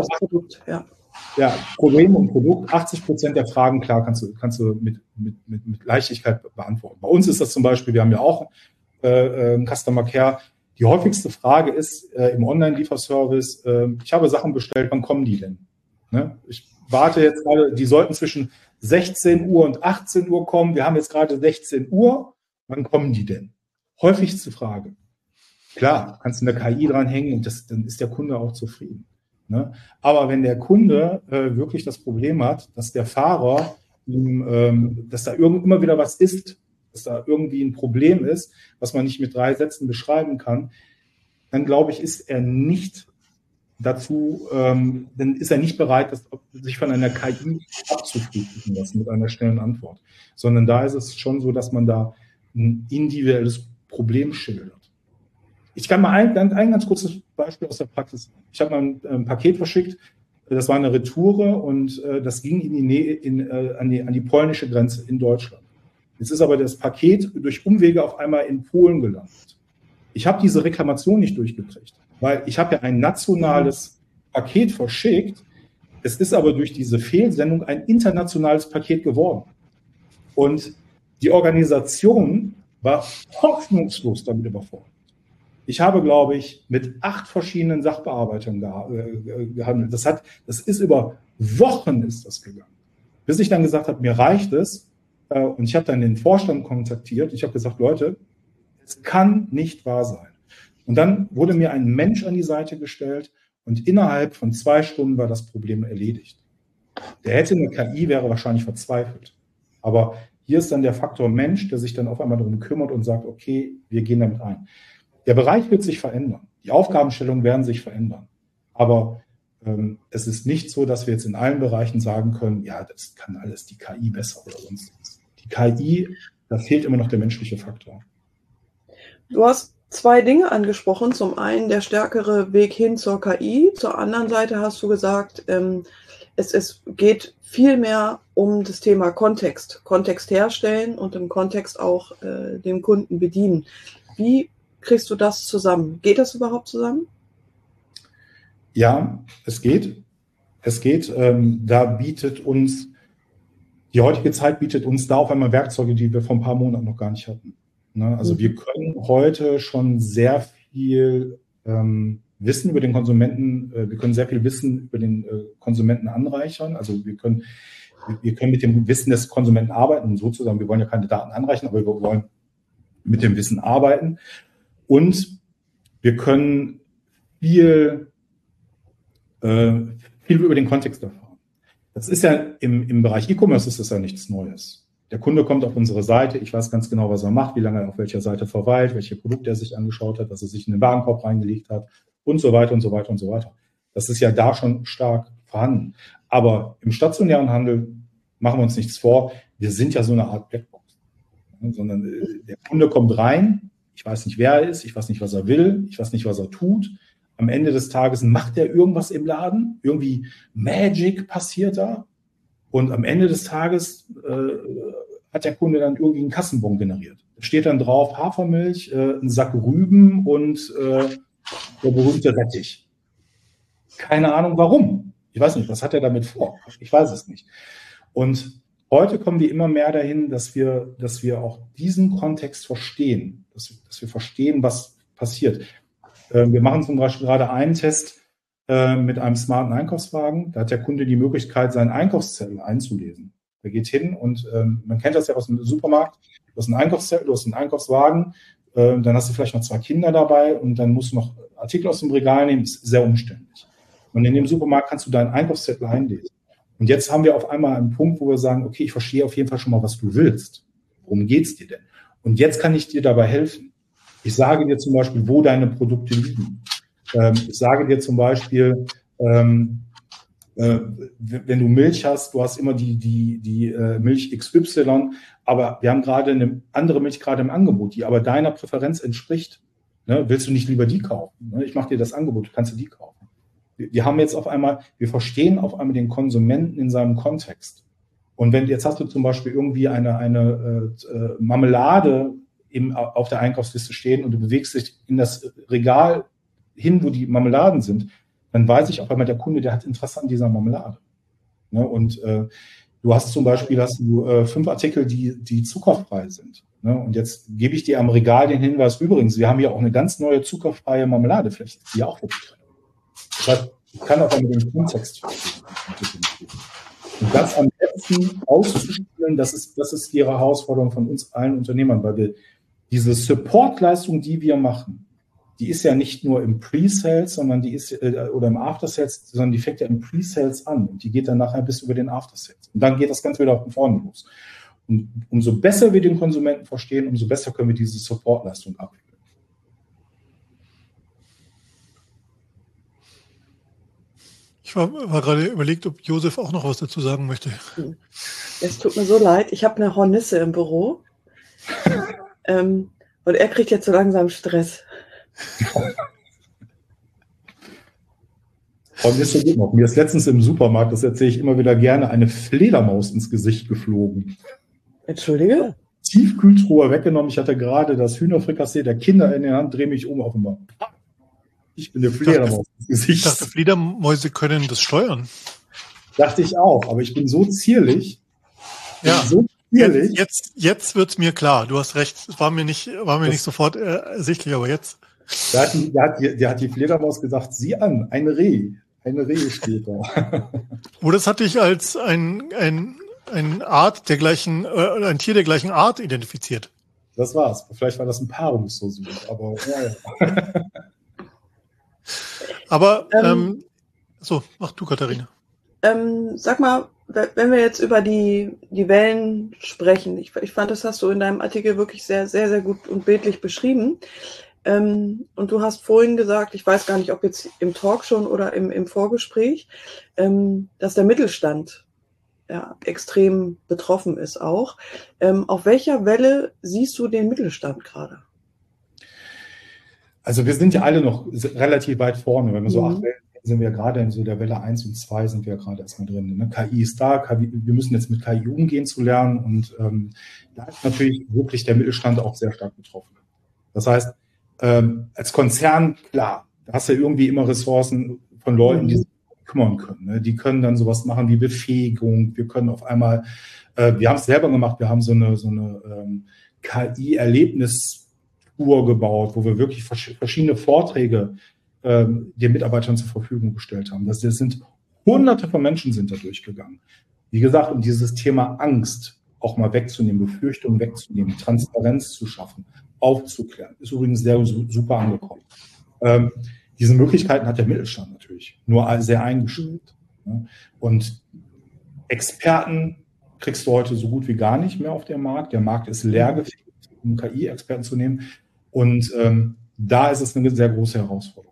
Speaker 3: Problem und Produkt, 80% der Fragen, klar, kannst du mit Leichtigkeit beantworten. Bei uns ist das zum Beispiel, wir haben ja auch Customer Care. Die häufigste Frage ist im Online-Lieferservice, ich habe Sachen bestellt, wann kommen die denn? Ne? Ich warte jetzt gerade, die sollten zwischen 16 Uhr und 18 Uhr kommen. Wir haben jetzt gerade 16 Uhr. Wann kommen die denn? Häufigste Frage. Klar, kannst du eine KI dranhängen und dann ist der Kunde auch zufrieden. Ne? Aber wenn der Kunde wirklich das Problem hat, dass der Fahrer, dass da immer wieder was ist, dass da irgendwie ein Problem ist, was man nicht mit 3 Sätzen beschreiben kann, dann glaube ich, ist er nicht dazu, dann ist er nicht bereit, sich von einer KI abzufriedigen lassen mit einer schnellen Antwort. Sondern da ist es schon so, dass man da ein individuelles Problem schildert. Ich kann mal ein ganz kurzes Beispiel aus der Praxis. Ich habe mal ein Paket verschickt, das war eine Retoure und das ging an die polnische Grenze in Deutschland. Jetzt ist aber das Paket durch Umwege auf einmal in Polen gelandet. Ich habe diese Reklamation nicht durchgekriegt, weil ich habe ja ein nationales Paket verschickt. Es ist aber durch diese Fehlsendung ein internationales Paket geworden. Und die Organisation war hoffnungslos damit überfordert. Ich habe, glaube ich, mit 8 verschiedenen Sachbearbeitern gehandelt. Das ist über Wochen ist das gegangen. Bis ich dann gesagt habe, mir reicht es. Und ich habe dann den Vorstand kontaktiert. Ich habe gesagt, Leute, es kann nicht wahr sein. Und dann wurde mir ein Mensch an die Seite gestellt und innerhalb von 2 Stunden war das Problem erledigt. Der hätte eine KI, wäre wahrscheinlich verzweifelt. Aber Hier ist dann der Faktor Mensch, der sich dann auf einmal darum kümmert und sagt, okay, wir gehen damit ein. Der Bereich wird sich verändern. Die Aufgabenstellungen werden sich verändern. Aber es ist nicht so, dass wir jetzt in allen Bereichen sagen können, ja, das kann alles die KI besser oder sonstiges. Die KI, da fehlt immer noch der menschliche Faktor.
Speaker 1: Du hast 2 Dinge angesprochen. Zum einen der stärkere Weg hin zur KI. Zur anderen Seite hast du gesagt, es geht viel mehr um das Thema Kontext. Kontext herstellen und im Kontext auch den Kunden bedienen. Wie kriegst du das zusammen? Geht das überhaupt zusammen?
Speaker 3: Ja, es geht. Da bietet uns, die heutige Zeit bietet uns da auf einmal Werkzeuge, die wir vor ein paar Monaten noch gar nicht hatten. Ne? Also wir können heute schon sehr viel Wissen über den Konsumenten, wir können sehr viel Wissen über den Konsumenten anreichern. Also wir können mit dem Wissen des Konsumenten arbeiten, und sozusagen, wir wollen ja keine Daten anreichen, aber wir wollen mit dem Wissen arbeiten. Und wir können viel über den Kontext erfahren. Das ist ja im Bereich E-Commerce ist das ja nichts Neues. Der Kunde kommt auf unsere Seite, ich weiß ganz genau, was er macht, wie lange er auf welcher Seite verweilt, welche Produkte er sich angeschaut hat, was er sich in den Warenkorb reingelegt hat und so weiter und so weiter und so weiter. Das ist ja da schon stark vorhanden. Aber im stationären Handel machen wir uns nichts vor, wir sind ja so eine Art Blackbox. Sondern der Kunde kommt rein, ich weiß nicht, wer er ist, ich weiß nicht, was er will, ich weiß nicht, was er tut. Am Ende des Tages macht er irgendwas im Laden, irgendwie Magic passiert da. Und am Ende des Tages hat der Kunde dann irgendwie einen Kassenbon generiert. Da steht dann drauf Hafermilch, ein Sack Rüben und der berühmte Rettich. Keine Ahnung warum. Ich weiß nicht, was hat er damit vor? Ich weiß es nicht. Und heute kommen wir immer mehr dahin, dass wir auch diesen Kontext verstehen, dass wir verstehen, was passiert. Wir machen zum Beispiel gerade einen Test mit einem smarten Einkaufswagen. Da hat der Kunde die Möglichkeit, seinen Einkaufszettel einzulesen. Der geht hin und man kennt das ja aus dem Supermarkt. Du hast einen Einkaufszettel, du hast einen Einkaufswagen, dann hast du vielleicht noch 2 Kinder dabei und dann musst du noch Artikel aus dem Regal nehmen. Das ist sehr umständlich. Und in dem Supermarkt kannst du deinen Einkaufszettel einlesen. Und jetzt haben wir auf einmal einen Punkt, wo wir sagen, okay, ich verstehe auf jeden Fall schon mal, was du willst. Worum geht's dir denn? Und jetzt kann ich dir dabei helfen. Ich sage dir zum Beispiel, wo deine Produkte liegen. Ich sage dir zum Beispiel, wenn du Milch hast, du hast immer die Milch XY, aber wir haben gerade eine andere Milch gerade im Angebot, die aber deiner Präferenz entspricht. Ne? Willst du nicht lieber die kaufen? Ne? Ich mache dir das Angebot, kannst du die kaufen. Wir haben jetzt wir verstehen auf einmal den Konsumenten in seinem Kontext. Und jetzt hast du zum Beispiel irgendwie eine Marmelade auf der Einkaufsliste stehen und du bewegst dich in das Regal hin, wo die Marmeladen sind, dann weiß ich auf einmal, der Kunde, der hat Interesse an dieser Marmelade. Ne? Und du hast zum Beispiel 5 Artikel, die zuckerfrei sind. Ne? Und jetzt gebe ich dir am Regal den Hinweis, übrigens, wir haben hier auch eine ganz neue zuckerfreie Marmelade, vielleicht ist die auch für dich. Das heißt, ich kann auf einmal den Kontext verstehen. Und das am besten auszuspielen, das ist die Herausforderung von uns allen Unternehmern, weil wir diese Supportleistung, die wir machen, die ist ja nicht nur im Pre-Sales, sondern die ist oder im After-Sales, sondern die fängt ja im Pre-Sales an und die geht dann nachher bis über den After-Sales. Und dann geht das Ganze wieder von vorne los. Und umso besser wir den Konsumenten verstehen, umso besser können wir diese Supportleistung abwickeln.
Speaker 2: Ich war gerade überlegt, ob Josef auch noch was dazu sagen möchte.
Speaker 1: Es tut mir so leid, ich habe eine Hornisse im Büro und er kriegt jetzt so langsam Stress.
Speaker 3: Hornisse geht noch. Mir ist letztens im Supermarkt, das erzähle ich immer wieder gerne, eine Fledermaus ins Gesicht geflogen.
Speaker 1: Entschuldige?
Speaker 3: Tiefkühltruhe weggenommen. Ich hatte gerade das Hühnerfrikassee der Kinder in der Hand, drehe mich um auf einmal. Ich bin der Fledermaus ins Gesicht.
Speaker 2: Ich dachte, Fledermäuse können das steuern.
Speaker 3: Dachte ich auch, aber ich bin so zierlich.
Speaker 2: Ja,
Speaker 3: so zierlich.
Speaker 2: Jetzt wird es mir klar. Du hast recht. Es war mir nicht sofort ersichtlich, aber jetzt.
Speaker 3: Da hat die Fledermaus gesagt, sieh an, ein Reh. Ein Reh steht da.
Speaker 2: Oh, das hatte ich als ein Art der gleichen, ein Tier der gleichen Art identifiziert.
Speaker 3: Das war's. Vielleicht war das ein Paarungsversuch, aber ja.
Speaker 2: Aber, so, mach du, Katharina.
Speaker 1: Sag mal, wenn wir jetzt über die Wellen sprechen, ich fand, das hast du in deinem Artikel wirklich sehr, sehr, sehr gut und bildlich beschrieben. Und du hast vorhin gesagt, ich weiß gar nicht, ob jetzt im Talk schon oder im Vorgespräch, dass der Mittelstand extrem betroffen ist auch. Auf welcher Welle siehst du den Mittelstand gerade?
Speaker 3: Also wir sind ja alle noch relativ weit vorne. Wenn wir so 8 Wellen sind wir gerade in so der Welle 1 und 2 sind wir gerade erstmal drin. Ne? KI ist da, wir müssen jetzt mit KI umgehen zu lernen und da ist natürlich wirklich der Mittelstand auch sehr stark betroffen. Das heißt, als Konzern, klar, da hast du ja irgendwie immer Ressourcen von Leuten, die sich kümmern können. Ne? Die können dann sowas machen wie Befähigung. Wir können auf einmal, wir haben es selber gemacht, wir haben so eine KI-Erlebnistour gebaut, wo wir wirklich verschiedene Vorträge den Mitarbeitern zur Verfügung gestellt haben. Das sind Hunderte von Menschen sind da durchgegangen. Wie gesagt, um dieses Thema Angst auch mal wegzunehmen, Befürchtungen wegzunehmen, Transparenz zu schaffen, aufzuklären. Ist übrigens sehr super angekommen. Diese Möglichkeiten hat der Mittelstand natürlich, nur sehr eingeschränkt. Ne? Und Experten kriegst du heute so gut wie gar nicht mehr auf dem Markt. Der Markt ist leer gefegt, um KI-Experten zu nehmen. Und da ist es eine sehr große Herausforderung,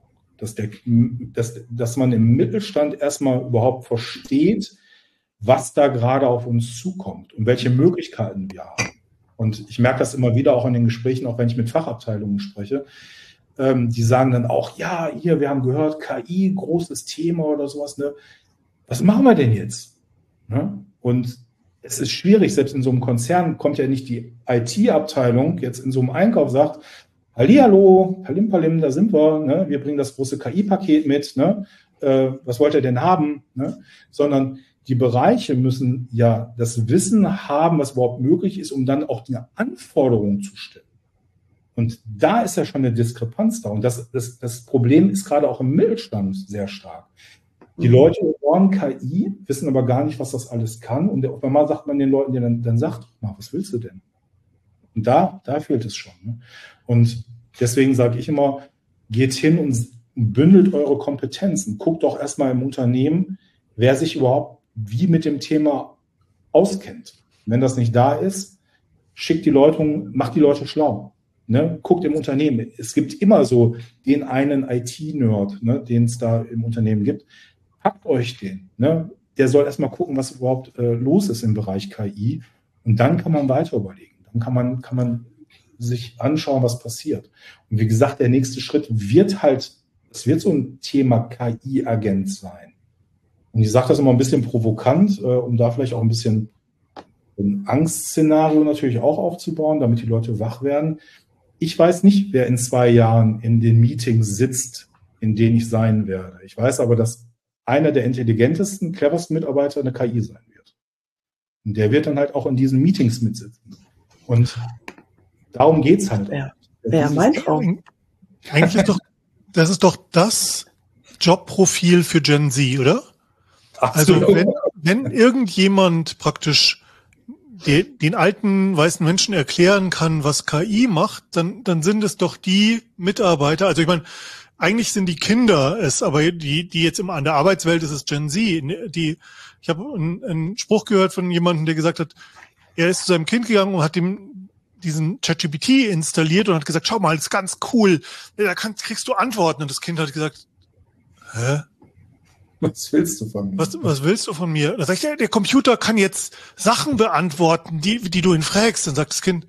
Speaker 3: dass man im Mittelstand erstmal überhaupt versteht, was da gerade auf uns zukommt und welche Möglichkeiten wir haben. Und ich merke das immer wieder auch in den Gesprächen, auch wenn ich mit Fachabteilungen spreche. Die sagen dann auch, ja, hier, wir haben gehört, KI, großes Thema oder sowas. Ne? Was machen wir denn jetzt? Ne? Und es ist schwierig, selbst in so einem Konzern kommt ja nicht die IT-Abteilung jetzt in so einem Einkauf, sagt, hallihallo, palim, palim, da sind wir, ne? Wir bringen das große KI-Paket mit, ne? Was wollt ihr denn haben? Ne? Sondern die Bereiche müssen ja das Wissen haben, was überhaupt möglich ist, um dann auch die Anforderungen zu stellen. Und da ist ja schon eine Diskrepanz da. Und das Problem ist gerade auch im Mittelstand sehr stark. Die Leute hören KI, wissen aber gar nicht, was das alles kann. Und auf einmal sagt man den Leuten, dann sagt, was willst du denn? Und da fehlt es schon. Ne? Und deswegen sage ich immer, geht hin und bündelt eure Kompetenzen. Guckt doch erstmal im Unternehmen, wer sich überhaupt wie mit dem Thema auskennt. Wenn das nicht da ist, schickt die Leute, macht die Leute schlau. Ne? Guckt im Unternehmen. Es gibt immer so den einen IT-Nerd, ne, den es da im Unternehmen gibt. Packt euch den. Ne? Der soll erstmal gucken, was überhaupt los ist im Bereich KI. Und dann kann man weiter überlegen. Dann kann man sich anschauen, was passiert. Und wie gesagt, der nächste Schritt wird so ein Thema KI-Agent sein. Und ich sage das immer ein bisschen provokant, um da vielleicht auch ein bisschen ein Angstszenario natürlich auch aufzubauen, damit die Leute wach werden. Ich weiß nicht, wer in 2 Jahren in den Meetings sitzt, in denen ich sein werde. Ich weiß aber, dass einer der intelligentesten, cleversten Mitarbeiter eine KI sein wird. Und der wird dann halt auch in diesen Meetings mitsitzen. Und darum geht es halt.
Speaker 1: Wer mein Traum?
Speaker 2: Eigentlich das ist doch das Jobprofil für Gen Z, oder?
Speaker 3: Absolut.
Speaker 2: Also wenn irgendjemand praktisch den alten weißen Menschen erklären kann, was KI macht, dann sind es doch die Mitarbeiter. Also ich meine, eigentlich sind die Kinder es, aber die jetzt an der Arbeitswelt ist es Gen Z. Ich habe einen Spruch gehört von jemandem, der gesagt hat, er ist zu seinem Kind gegangen und hat ihm diesen ChatGPT installiert und hat gesagt, schau mal, das ist ganz cool, da kriegst du Antworten. Und das Kind hat gesagt, hä?
Speaker 3: Was willst du von mir?
Speaker 2: Was willst du von mir? Da sag ich, der Computer kann jetzt Sachen beantworten, die du ihn fragst. Dann sagt das Kind,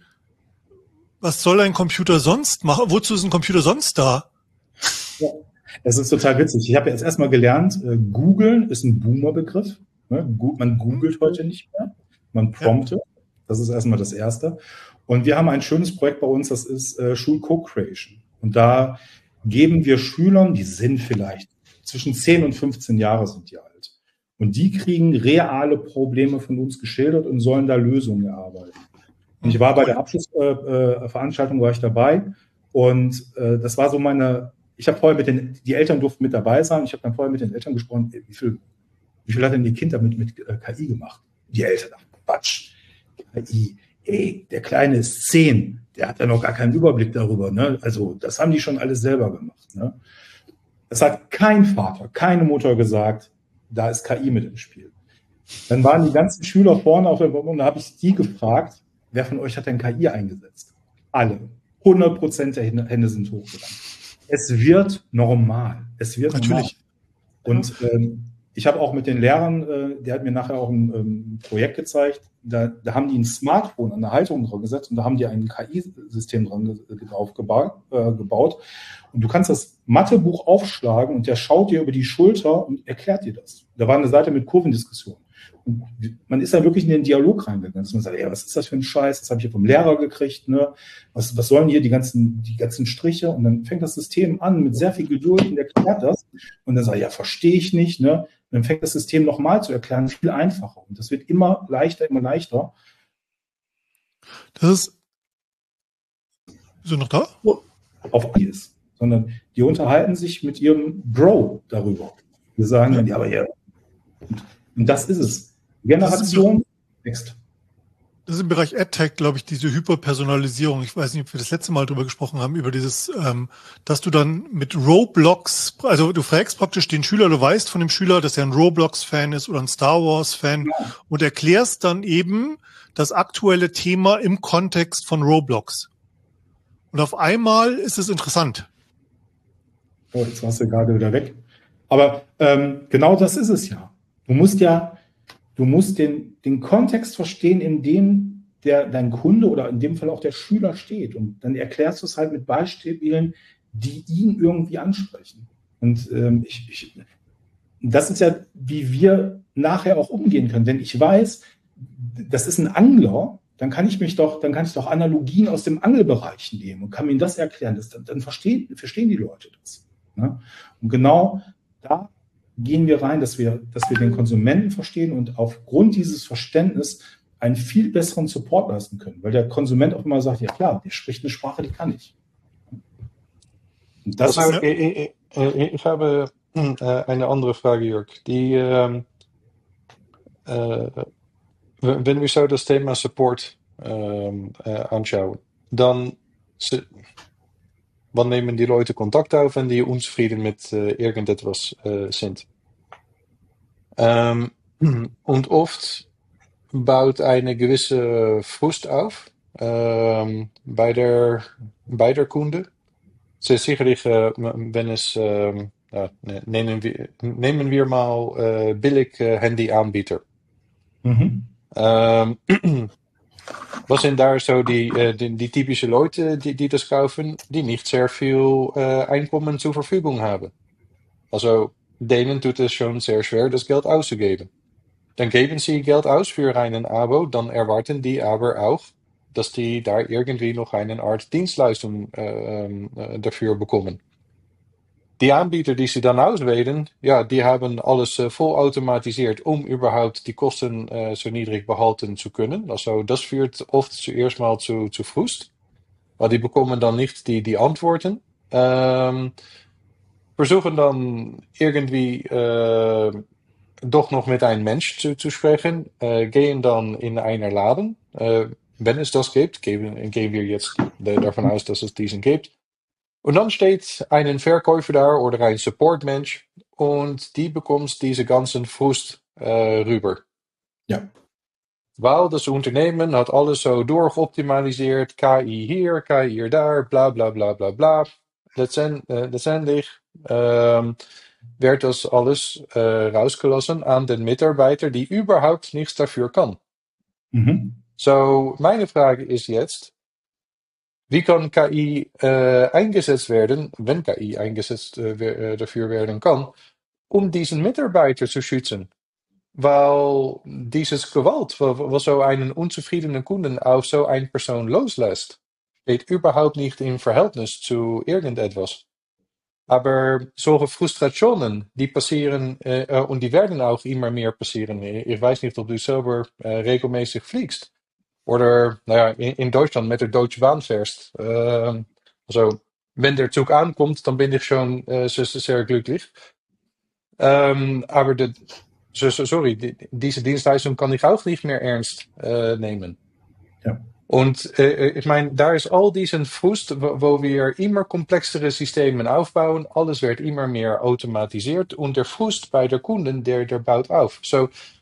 Speaker 2: was soll ein Computer sonst machen? Wozu ist ein Computer sonst da?
Speaker 3: Ja, es ist total witzig. Ich habe jetzt erstmal gelernt, googeln ist ein Boomer-Begriff. Ne? Man googelt heute nicht mehr, man promptet. Ja. Das ist erstmal das Erste. Und wir haben ein schönes Projekt bei uns, das ist Schul-Co-Creation. Und da geben wir Schülern, die sind vielleicht zwischen 10 und 15 Jahre sind die alt. Und die kriegen reale Probleme von uns geschildert und sollen da Lösungen erarbeiten. Und ich war bei der Abschlussveranstaltung, war ich dabei. Und das war so ich habe vorher die Eltern durften mit dabei sein. Ich habe dann vorher mit den Eltern gesprochen, wie viel hat denn ihr Kind damit mit KI gemacht? Die Eltern dachten, Quatsch, KI. Der Kleine ist 10, der hat ja noch gar keinen Überblick darüber. Ne? Also das haben die schon alles selber gemacht. Ne? Das hat kein Vater, keine Mutter gesagt, da ist KI mit im Spiel. Dann waren die ganzen Schüler vorne auf der Bühne und da habe ich die gefragt, wer von euch hat denn KI eingesetzt? Alle. 100% der Hände sind hochgegangen. Es wird normal. Es wird
Speaker 2: Natürlich.
Speaker 3: normal. Und ich habe auch mit den Lehrern, der hat mir nachher auch ein Projekt gezeigt, da haben die ein Smartphone an der Halterung dran gesetzt und da haben die ein KI-System dran gebaut. Und du kannst das Mathebuch aufschlagen und der schaut dir über die Schulter und erklärt dir das. Da war eine Seite mit Kurvendiskussion. Und man ist da wirklich in den Dialog reingegangen, dass man sagt, ja, was ist das für ein Scheiß? Das habe ich hier vom Lehrer gekriegt, ne? Was sollen hier die ganzen Striche? Und dann fängt das System an mit sehr viel Geduld und erklärt das. Und dann sagt, ja, verstehe ich nicht, ne? Und dann fängt das System nochmal zu erklären, viel einfacher. Und das wird immer leichter, immer leichter.
Speaker 2: Das ist so noch da?
Speaker 3: Auf ist. Sondern die unterhalten sich mit ihrem Bro darüber. Wir sagen dann, ja, aber ja. Und das ist es. Generation wächst.
Speaker 2: Das ist im Bereich AdTech, glaube ich, diese Hyperpersonalisierung. Ich weiß nicht, ob wir das letzte Mal drüber gesprochen haben, über dieses, dass du dann mit Roblox, also du fragst praktisch den Schüler, du weißt von dem Schüler, dass er ein Roblox-Fan ist oder ein Star Wars-Fan und erklärst dann eben das aktuelle Thema im Kontext von Roblox. Und auf einmal ist es interessant.
Speaker 3: Oh, jetzt warst du gerade wieder weg. Aber genau das ist es ja. Du musst den Kontext verstehen, in dem dein Kunde oder in dem Fall auch der Schüler steht. Und dann erklärst du es halt mit Beispielen, die ihn irgendwie ansprechen. Und das ist ja, wie wir nachher auch umgehen können. Wenn ich weiß, das ist ein Angler, dann kann ich doch Analogien aus dem Angelbereich nehmen und kann mir das erklären. Dann verstehen die Leute das. Ne? Und genau da gehen wir rein, dass wir den Konsumenten verstehen und aufgrund dieses Verständnisses einen viel besseren Support leisten können. Weil der Konsument auch immer sagt, ja klar, der spricht eine Sprache, die kann ich. Und das
Speaker 4: Also, ich habe eine andere Frage, Jörg. Wenn wir so das Thema Support anschauen, dann wann nehmen die Leute Kontakt auf, wenn die unzufrieden mit irgendetwas sind? Und oft baut eine gewisse Frust auf bei der Kunde. Sehr sicherlich, wenn es, nehmen wir mal billig Handyanbieter. Was sind daar so die typische Leute, die das kaufen, die nicht sehr viel Einkommen zur Verfügung haben? Also denen tut es schon sehr schwer, das Geld auszugeben. Dann geben sie Geld aus für einen Abo, dann erwarten die aber auch, dass die da irgendwie noch eine Art Dienstleistung dafür bekommen. Die Anbieter, die sie dann auswählen, ja, die haben alles vollautomatisiert, um überhaupt die Kosten so niedrig behalten zu können. Also das führt oft zuerst mal zu Frust, weil die bekommen dann nicht die Antworten. Versuchen dann irgendwie doch noch mit einem Mensch zu sprechen, gehen dann in einer Laden, wenn es das gibt, gehen wir jetzt davon aus, dass es diesen gibt. Und dann steht ein Verkäufer da oder ein Supportmensch und die bekommt diese ganzen Frust rüber.
Speaker 3: Ja.
Speaker 4: Weil das Unternehmen hat alles so durchoptimaliseert, KI hier, KI daar, bla bla bla bla bla. Letztendlich werd das alles rausgelassen an den Mitarbeiter, die überhaupt nichts dafür kann. So, meine Frage ist jetzt, wie kann KI eingesetzt werden, wenn KI eingesetzt dafür werden kann, um diesen Mitarbeiter zu schützen? Weil dieses Gewalt, was so einen unzufriedenen Kunden auf so eine Person loslässt, steht überhaupt nicht im Verhältnis zu irgendetwas. Aber solche Frustrationen, die passieren und die werden auch immer mehr passieren. Ich weiß nicht, ob du selber regelmäßig fliegst. Oder, naja, in Deutschland mit der Deutsche Bahn fährst. Also, wenn der Zug ankommt, dann bin ich schon sehr glücklich. Aber diese Dienstleistung kann ich auch nicht mehr ernst nehmen.
Speaker 3: Ja.
Speaker 4: Und ich meine, da ist all diesen Frust, wo wir immer komplexere Systemen aufbauen, alles wird immer mehr automatisiert und der Frust bei der Kunden, der baut auf. So,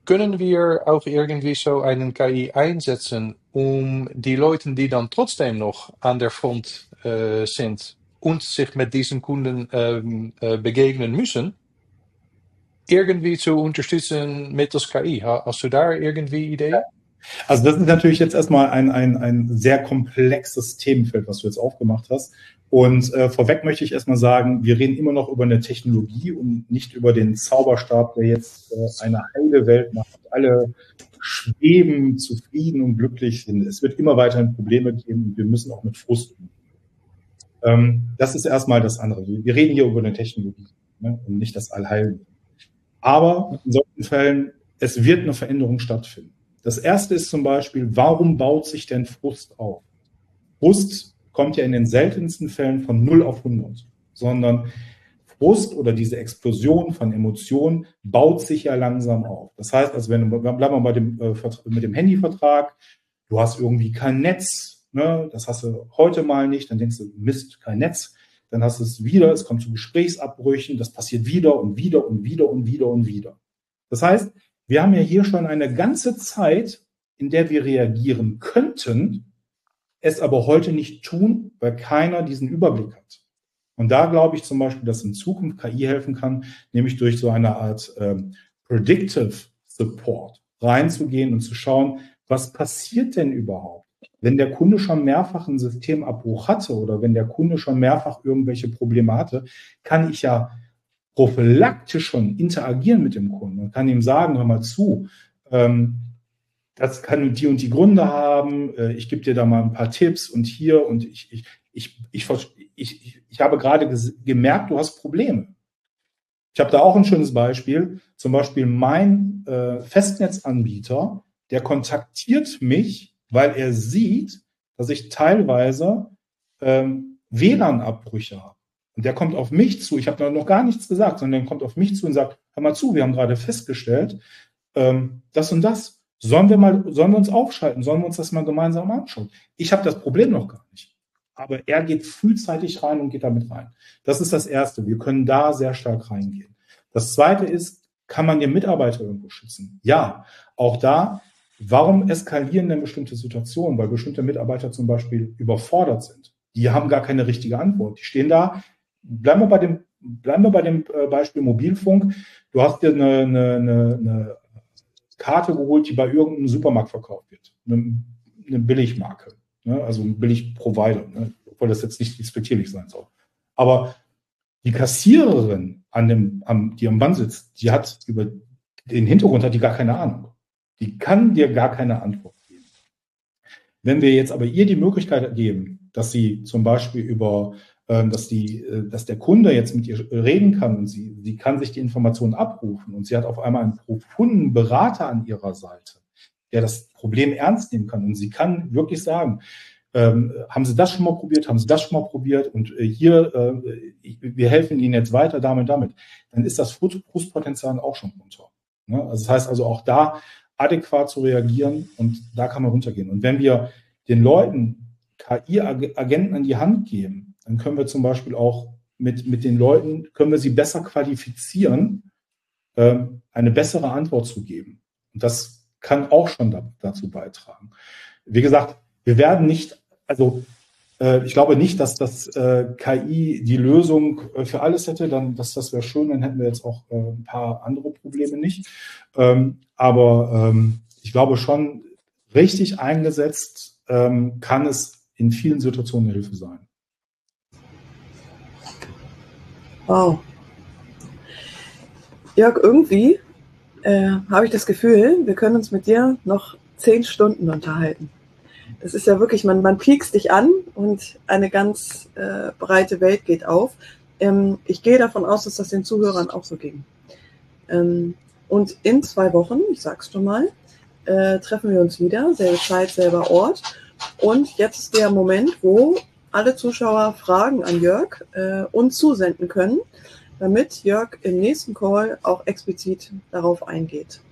Speaker 4: können wir auch irgendwie so einen KI einsetzen, um die Leute, die dann trotzdem noch an der Front sind und sich mit diesen Kunden begegnen müssen, irgendwie zu unterstützen mittels KI? Hast du da irgendwie Ideen?
Speaker 3: Also das ist natürlich jetzt erstmal ein sehr komplexes Themenfeld, was du jetzt aufgemacht hast. Und vorweg möchte ich erstmal sagen, wir reden immer noch über eine Technologie und nicht über den Zauberstab, der jetzt eine heile Welt macht. Alle schweben, zufrieden und glücklich sind. Es wird immer weiterhin Probleme geben und wir müssen auch mit Frust umgehen. Das ist erstmal das andere. Wir reden hier über eine Technologie, ne, und nicht das Allheilmittel. Aber in solchen Fällen, es wird eine Veränderung stattfinden. Das erste ist zum Beispiel, warum baut sich denn Frust auf? Frust kommt ja in den seltensten Fällen von 0 auf 100, sondern Frust oder diese Explosion von Emotionen baut sich ja langsam auf. Das heißt, also bleiben wir bei mit dem Handyvertrag, du hast irgendwie kein Netz, ne? Das hast du heute mal nicht, dann denkst du, Mist, kein Netz, dann hast du es wieder, es kommt zu Gesprächsabbrüchen, das passiert wieder und wieder und wieder und wieder und wieder. Das heißt, wir haben ja hier schon eine ganze Zeit, in der wir reagieren könnten, es aber heute nicht tun, weil keiner diesen Überblick hat. Und da glaube ich zum Beispiel, dass in Zukunft KI helfen kann, nämlich durch so eine Art Predictive Support reinzugehen und zu schauen, was passiert denn überhaupt? Wenn der Kunde schon mehrfach einen Systemabbruch hatte oder wenn der Kunde schon mehrfach irgendwelche Probleme hatte, kann ich ja prophylaktisch schon interagieren mit dem Kunden und kann ihm sagen, hör mal zu, das kann die und die Gründe haben, ich gebe dir da mal ein paar Tipps und hier und ich habe gerade gemerkt, du hast Probleme. Ich habe da auch ein schönes Beispiel, zum Beispiel mein Festnetzanbieter, der kontaktiert mich, weil er sieht, dass ich teilweise WLAN-Abbrüche habe. Und der kommt auf mich zu, ich habe noch gar nichts gesagt, sondern der kommt auf mich zu und sagt, hör mal zu, wir haben gerade festgestellt, das und das. Sollen wir uns aufschalten? Sollen wir uns das mal gemeinsam anschauen? Ich habe das Problem noch gar nicht. Aber er geht frühzeitig rein und geht damit rein. Das ist das Erste. Wir können da sehr stark reingehen. Das Zweite ist, kann man den Mitarbeiter irgendwo schützen? Ja, auch da, warum eskalieren denn bestimmte Situationen? Weil bestimmte Mitarbeiter zum Beispiel überfordert sind. Die haben gar keine richtige Antwort. Die stehen da. Bleiben wir bei dem Beispiel Mobilfunk. Du hast dir eine Karte geholt, die bei irgendeinem Supermarkt verkauft wird. Eine Billigmarke, ne? Also ein Billigprovider, ne? Obwohl das jetzt nicht respektierlich sein soll. Aber die Kassiererin, die am Band sitzt, die hat über den Hintergrund hat die gar keine Ahnung. Die kann dir gar keine Antwort geben. Wenn wir jetzt aber ihr die Möglichkeit geben, dass sie zum Beispiel dass der Kunde jetzt mit ihr reden kann und sie kann sich die Informationen abrufen und sie hat auf einmal einen profunden Berater an ihrer Seite, der das Problem ernst nehmen kann und sie kann wirklich sagen, haben Sie das schon mal probiert, haben Sie das schon mal probiert und wir helfen Ihnen jetzt weiter damit, dann ist das Frustpotenzial auch schon runter. Ne? Also das heißt also auch da adäquat zu reagieren und da kann man runtergehen. Und wenn wir den Leuten KI-Agenten an die Hand geben, dann können wir zum Beispiel auch mit den Leuten, können wir sie besser qualifizieren, eine bessere Antwort zu geben. Und das kann auch schon dazu beitragen. Wie gesagt, wir werden nicht, also ich glaube nicht, dass das KI die Lösung für alles hätte, das wäre schön, dann hätten wir jetzt auch ein paar andere Probleme nicht. Aber ich glaube schon, richtig eingesetzt kann es in vielen Situationen eine Hilfe sein.
Speaker 1: Wow. Jörg, irgendwie habe ich das Gefühl, wir können uns mit dir noch 10 Stunden unterhalten. Das ist ja wirklich, man piekst dich an und eine ganz breite Welt geht auf. Ich gehe davon aus, dass das den Zuhörern auch so ging. Und in 2 Wochen, ich sag's schon mal, treffen wir uns wieder, selbe Zeit, selber Ort. Und jetzt ist der Moment, wo alle Zuschauer Fragen an Jörg uns zusenden können, damit Jörg im nächsten Call auch explizit darauf eingeht.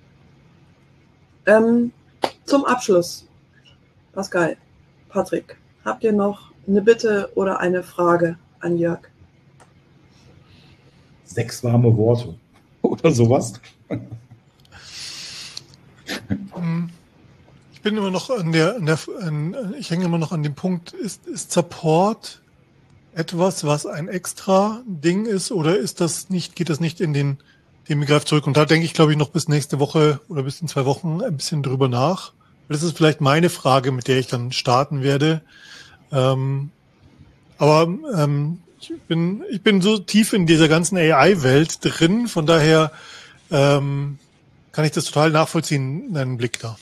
Speaker 1: Zum Abschluss, Pascal, Patrick, habt ihr noch eine Bitte oder eine Frage an Jörg?
Speaker 3: 6 warme Worte oder sowas.
Speaker 2: Ich bin immer noch ich hänge immer noch an dem Punkt, ist Support etwas, was ein extra Ding ist, oder geht das nicht in den Begriff zurück? Und da denke ich, glaube ich, noch bis nächste Woche oder bis in 2 Wochen ein bisschen drüber nach. Das ist vielleicht meine Frage, mit der ich dann starten werde. Ich bin so tief in dieser ganzen AI-Welt drin, von daher kann ich das total nachvollziehen, deinen Blick da.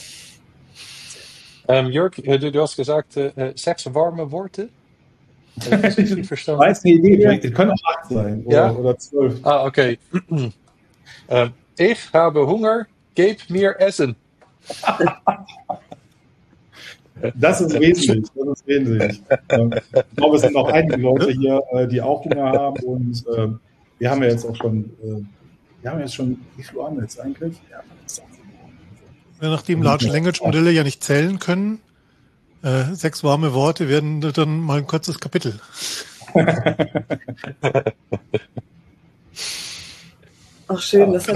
Speaker 4: Jörg, du hast gesagt, 6 warme Worte. Heb ich das richtig verstanden?
Speaker 3: Weiß eine Idee, es können auch 8 sein oder 12.
Speaker 4: Ah, okay. Ich habe Hunger, gib mir Essen.
Speaker 3: Das ist wesentlich. Ich glaube, es sind noch einige Leute hier, die auch Hunger haben, und wir haben ja jetzt auch schon, wie viel haben wir jetzt eigentlich? Ja,
Speaker 2: nachdem Large Language Modelle ja nicht zählen können, 6 warme Worte werden dann mal ein kurzes Kapitel.
Speaker 1: Ach schön, das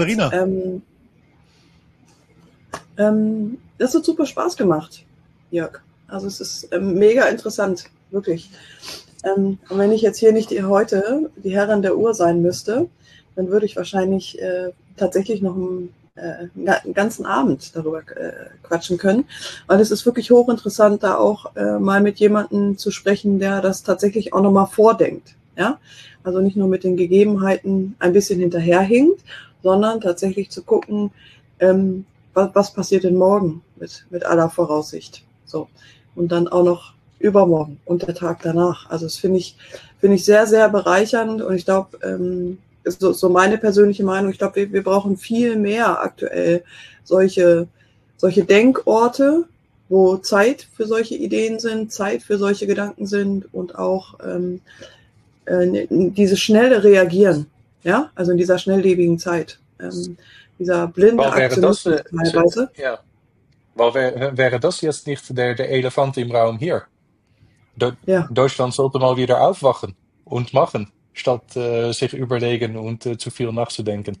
Speaker 1: hat super Spaß gemacht, Jörg. Also es ist mega interessant, wirklich. Und wenn ich jetzt hier nicht heute die Herrin der Uhr sein müsste, dann würde ich wahrscheinlich tatsächlich noch einen ganzen Abend darüber quatschen können. Weil es ist wirklich hochinteressant, da auch mal mit jemandem zu sprechen, der das tatsächlich auch nochmal vordenkt. Ja? Also nicht nur mit den Gegebenheiten ein bisschen hinterherhinkt, sondern tatsächlich zu gucken, was passiert denn morgen mit aller Voraussicht. So. Und dann auch noch übermorgen und der Tag danach. Also das finde ich sehr, sehr bereichernd, und ich glaube, ist so meine persönliche Meinung, ich glaube, wir brauchen viel mehr aktuell solche Denkorte, wo Zeit für solche Ideen sind, Zeit für solche Gedanken sind, und auch dieses schnelle Reagieren, ja, also in dieser schnelllebigen Zeit, dieser blinde Aktionismus teilweise.
Speaker 4: Ja. Wäre das jetzt nicht der Elefant im Raum hier? Deutschland sollte mal wieder aufwachen und machen, statt sich überlegen und zu viel nachzudenken.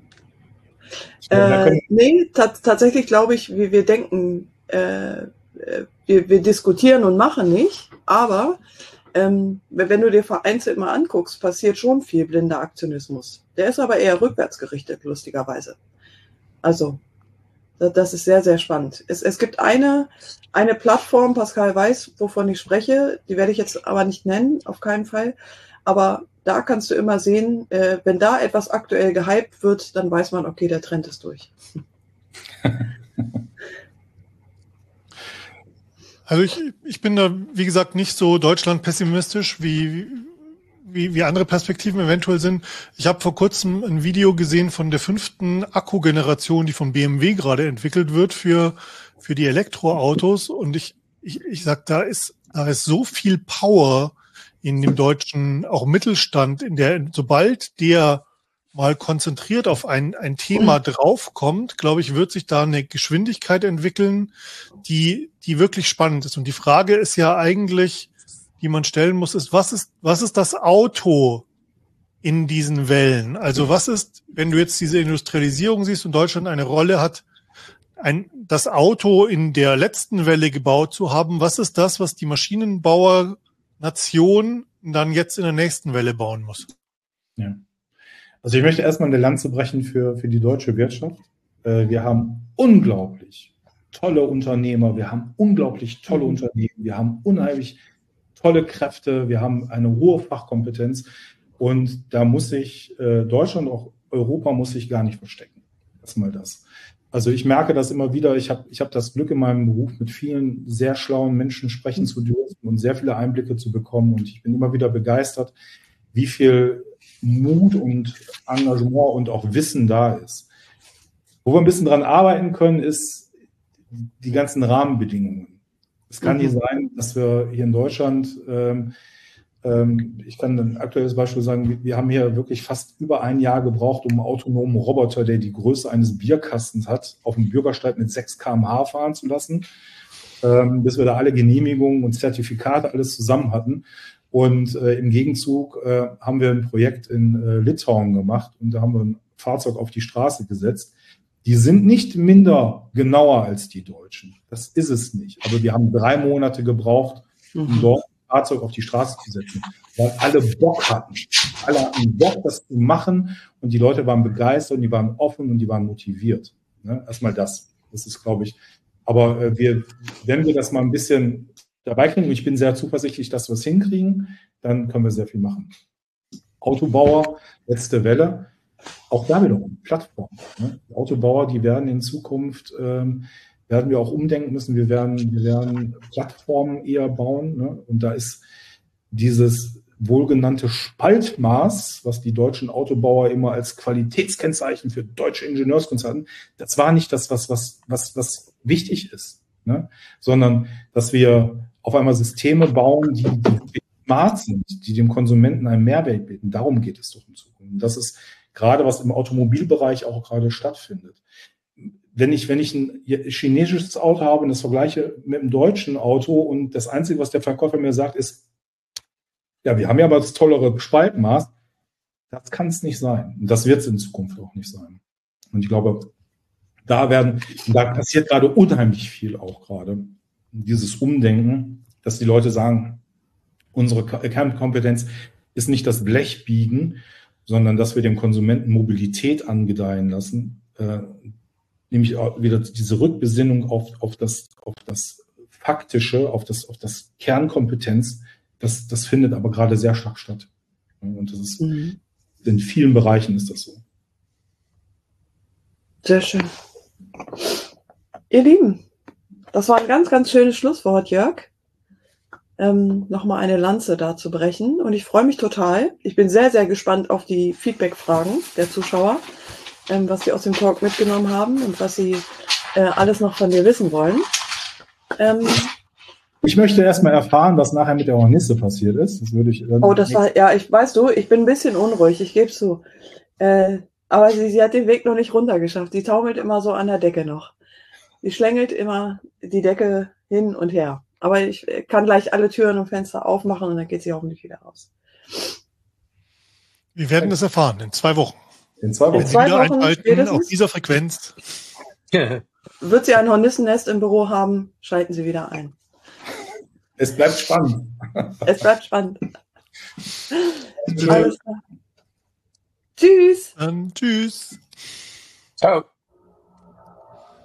Speaker 1: Nee, tatsächlich glaube ich, wir denken, wir diskutieren und machen nicht, aber wenn du dir vereinzelt mal anguckst, passiert schon viel blinder Aktionismus. Der ist aber eher rückwärts gerichtet, lustigerweise. Also, das ist sehr, sehr spannend. Es gibt eine Plattform, Pascal weiß, wovon ich spreche, die werde ich jetzt aber nicht nennen, auf keinen Fall. Aber da kannst du immer sehen, wenn da etwas aktuell gehypt wird, dann weiß man, okay, der Trend ist durch.
Speaker 2: Also ich bin da, wie gesagt, nicht so Deutschland pessimistisch, wie andere Perspektiven eventuell sind. Ich habe vor kurzem ein Video gesehen von der 5. Akkugeneration, die von BMW gerade entwickelt wird für die Elektroautos. Und ich sag, da ist so viel Power in dem deutschen, auch Mittelstand, sobald der mal konzentriert auf ein Thema draufkommt, glaube ich, wird sich da eine Geschwindigkeit entwickeln, die wirklich spannend ist. Und die Frage ist ja eigentlich, die man stellen muss, ist, was ist das Auto in diesen Wellen? Also was ist, wenn du jetzt diese Industrialisierung siehst und Deutschland eine Rolle hat, das Auto in der letzten Welle gebaut zu haben, was ist das, was die Maschinenbauer-Nation dann jetzt in der nächsten Welle bauen muss?
Speaker 3: Ja. Also ich möchte erstmal eine Lanze brechen für die deutsche Wirtschaft. Wir haben unglaublich tolle Unternehmer, wir haben unglaublich tolle Unternehmen, wir haben unheimlich tolle Kräfte, wir haben eine hohe Fachkompetenz, und da muss sich Deutschland, auch Europa, muss sich gar nicht verstecken. Erstmal das. Also ich merke das immer wieder, ich hab das Glück, in meinem Beruf mit vielen sehr schlauen Menschen sprechen zu dürfen und sehr viele Einblicke zu bekommen, und ich bin immer wieder begeistert, wie viel Mut und Engagement und auch Wissen da ist. Wo wir ein bisschen dran arbeiten können, ist die ganzen Rahmenbedingungen. Es kann nicht sein, dass wir hier in Deutschland, ich kann ein aktuelles Beispiel sagen, wir haben hier wirklich fast über ein Jahr gebraucht, um einen autonomen Roboter, der die Größe eines Bierkastens hat, auf dem Bürgersteig mit 6 km/h fahren zu lassen, bis wir da alle Genehmigungen und Zertifikate alles zusammen hatten. Und im Gegenzug haben wir ein Projekt in Litauen gemacht, und da haben wir ein Fahrzeug auf die Straße gesetzt. Die sind nicht minder genauer als die Deutschen. Das ist es nicht. Aber wir haben 3 Monate gebraucht, um dort ein Fahrzeug auf die Straße zu setzen, weil alle Bock hatten. Alle hatten Bock, das zu machen, und die Leute waren begeistert und die waren offen und die waren motiviert. Ne? Erstmal das. Das ist, glaube ich, aber wenn wir das mal ein bisschen dabei kriegen, und ich bin sehr zuversichtlich, dass wir es hinkriegen, dann können wir sehr viel machen. Autobauer, letzte Welle, auch da wiederum Plattform. Ne? Die Autobauer, die werden in Zukunft, werden wir auch umdenken müssen. Wir werden Plattformen eher bauen. Ne? Und da ist dieses wohlgenannte Spaltmaß, was die deutschen Autobauer immer als Qualitätskennzeichen für deutsche Ingenieurskunst, das war nicht das, was wichtig ist, ne? Sondern dass wir auf einmal Systeme bauen, die smart sind, die dem Konsumenten einen Mehrwert bieten. Darum geht es doch in Zukunft. Und das ist gerade, was im Automobilbereich auch gerade stattfindet. Wenn ich ein chinesisches Auto habe und das vergleiche mit einem deutschen Auto und das Einzige, was der Verkäufer mir sagt, ist, ja, wir haben ja aber das tollere Spaltmaß. Das kann es nicht sein. Und das wird es in Zukunft auch nicht sein. Und ich glaube, da passiert gerade unheimlich viel auch gerade. Dieses Umdenken, dass die Leute sagen, unsere Kernkompetenz ist nicht das Blechbiegen, sondern dass wir dem Konsumenten Mobilität angedeihen lassen. Nämlich auch wieder diese Rückbesinnung auf das Faktische, auf das Kernkompetenz. Das findet aber gerade sehr stark statt. Und das ist in vielen Bereichen ist das so.
Speaker 1: Sehr schön. Ihr Lieben, das war ein ganz, ganz schönes Schlusswort, Jörg. Nochmal eine Lanze da zu brechen. Und ich freue mich total. Ich bin sehr, sehr gespannt auf die Feedback-Fragen der Zuschauer, was sie aus dem Talk mitgenommen haben und was sie alles noch von dir wissen wollen.
Speaker 3: Ich möchte erstmal erfahren, was nachher mit der Hornisse passiert ist. Das würde ich
Speaker 1: ich bin ein bisschen unruhig, ich gebe es zu. Aber sie hat den Weg noch nicht runtergeschafft. Sie taumelt immer so an der Decke noch. Sie schlängelt immer die Decke hin und her. Aber ich kann gleich alle Türen und Fenster aufmachen und dann geht sie hoffentlich wieder raus.
Speaker 2: Wir werden das erfahren in 2 Wochen.
Speaker 3: In 2 Wochen.
Speaker 2: Wenn Sie wieder einschalten auf dieser Frequenz.
Speaker 1: Wird sie ein Hornissennest im Büro haben, schalten Sie wieder ein.
Speaker 3: Es bleibt spannend.
Speaker 1: Es bleibt spannend. Alles klar. Tschüss.
Speaker 2: Tschüss.
Speaker 4: Ciao.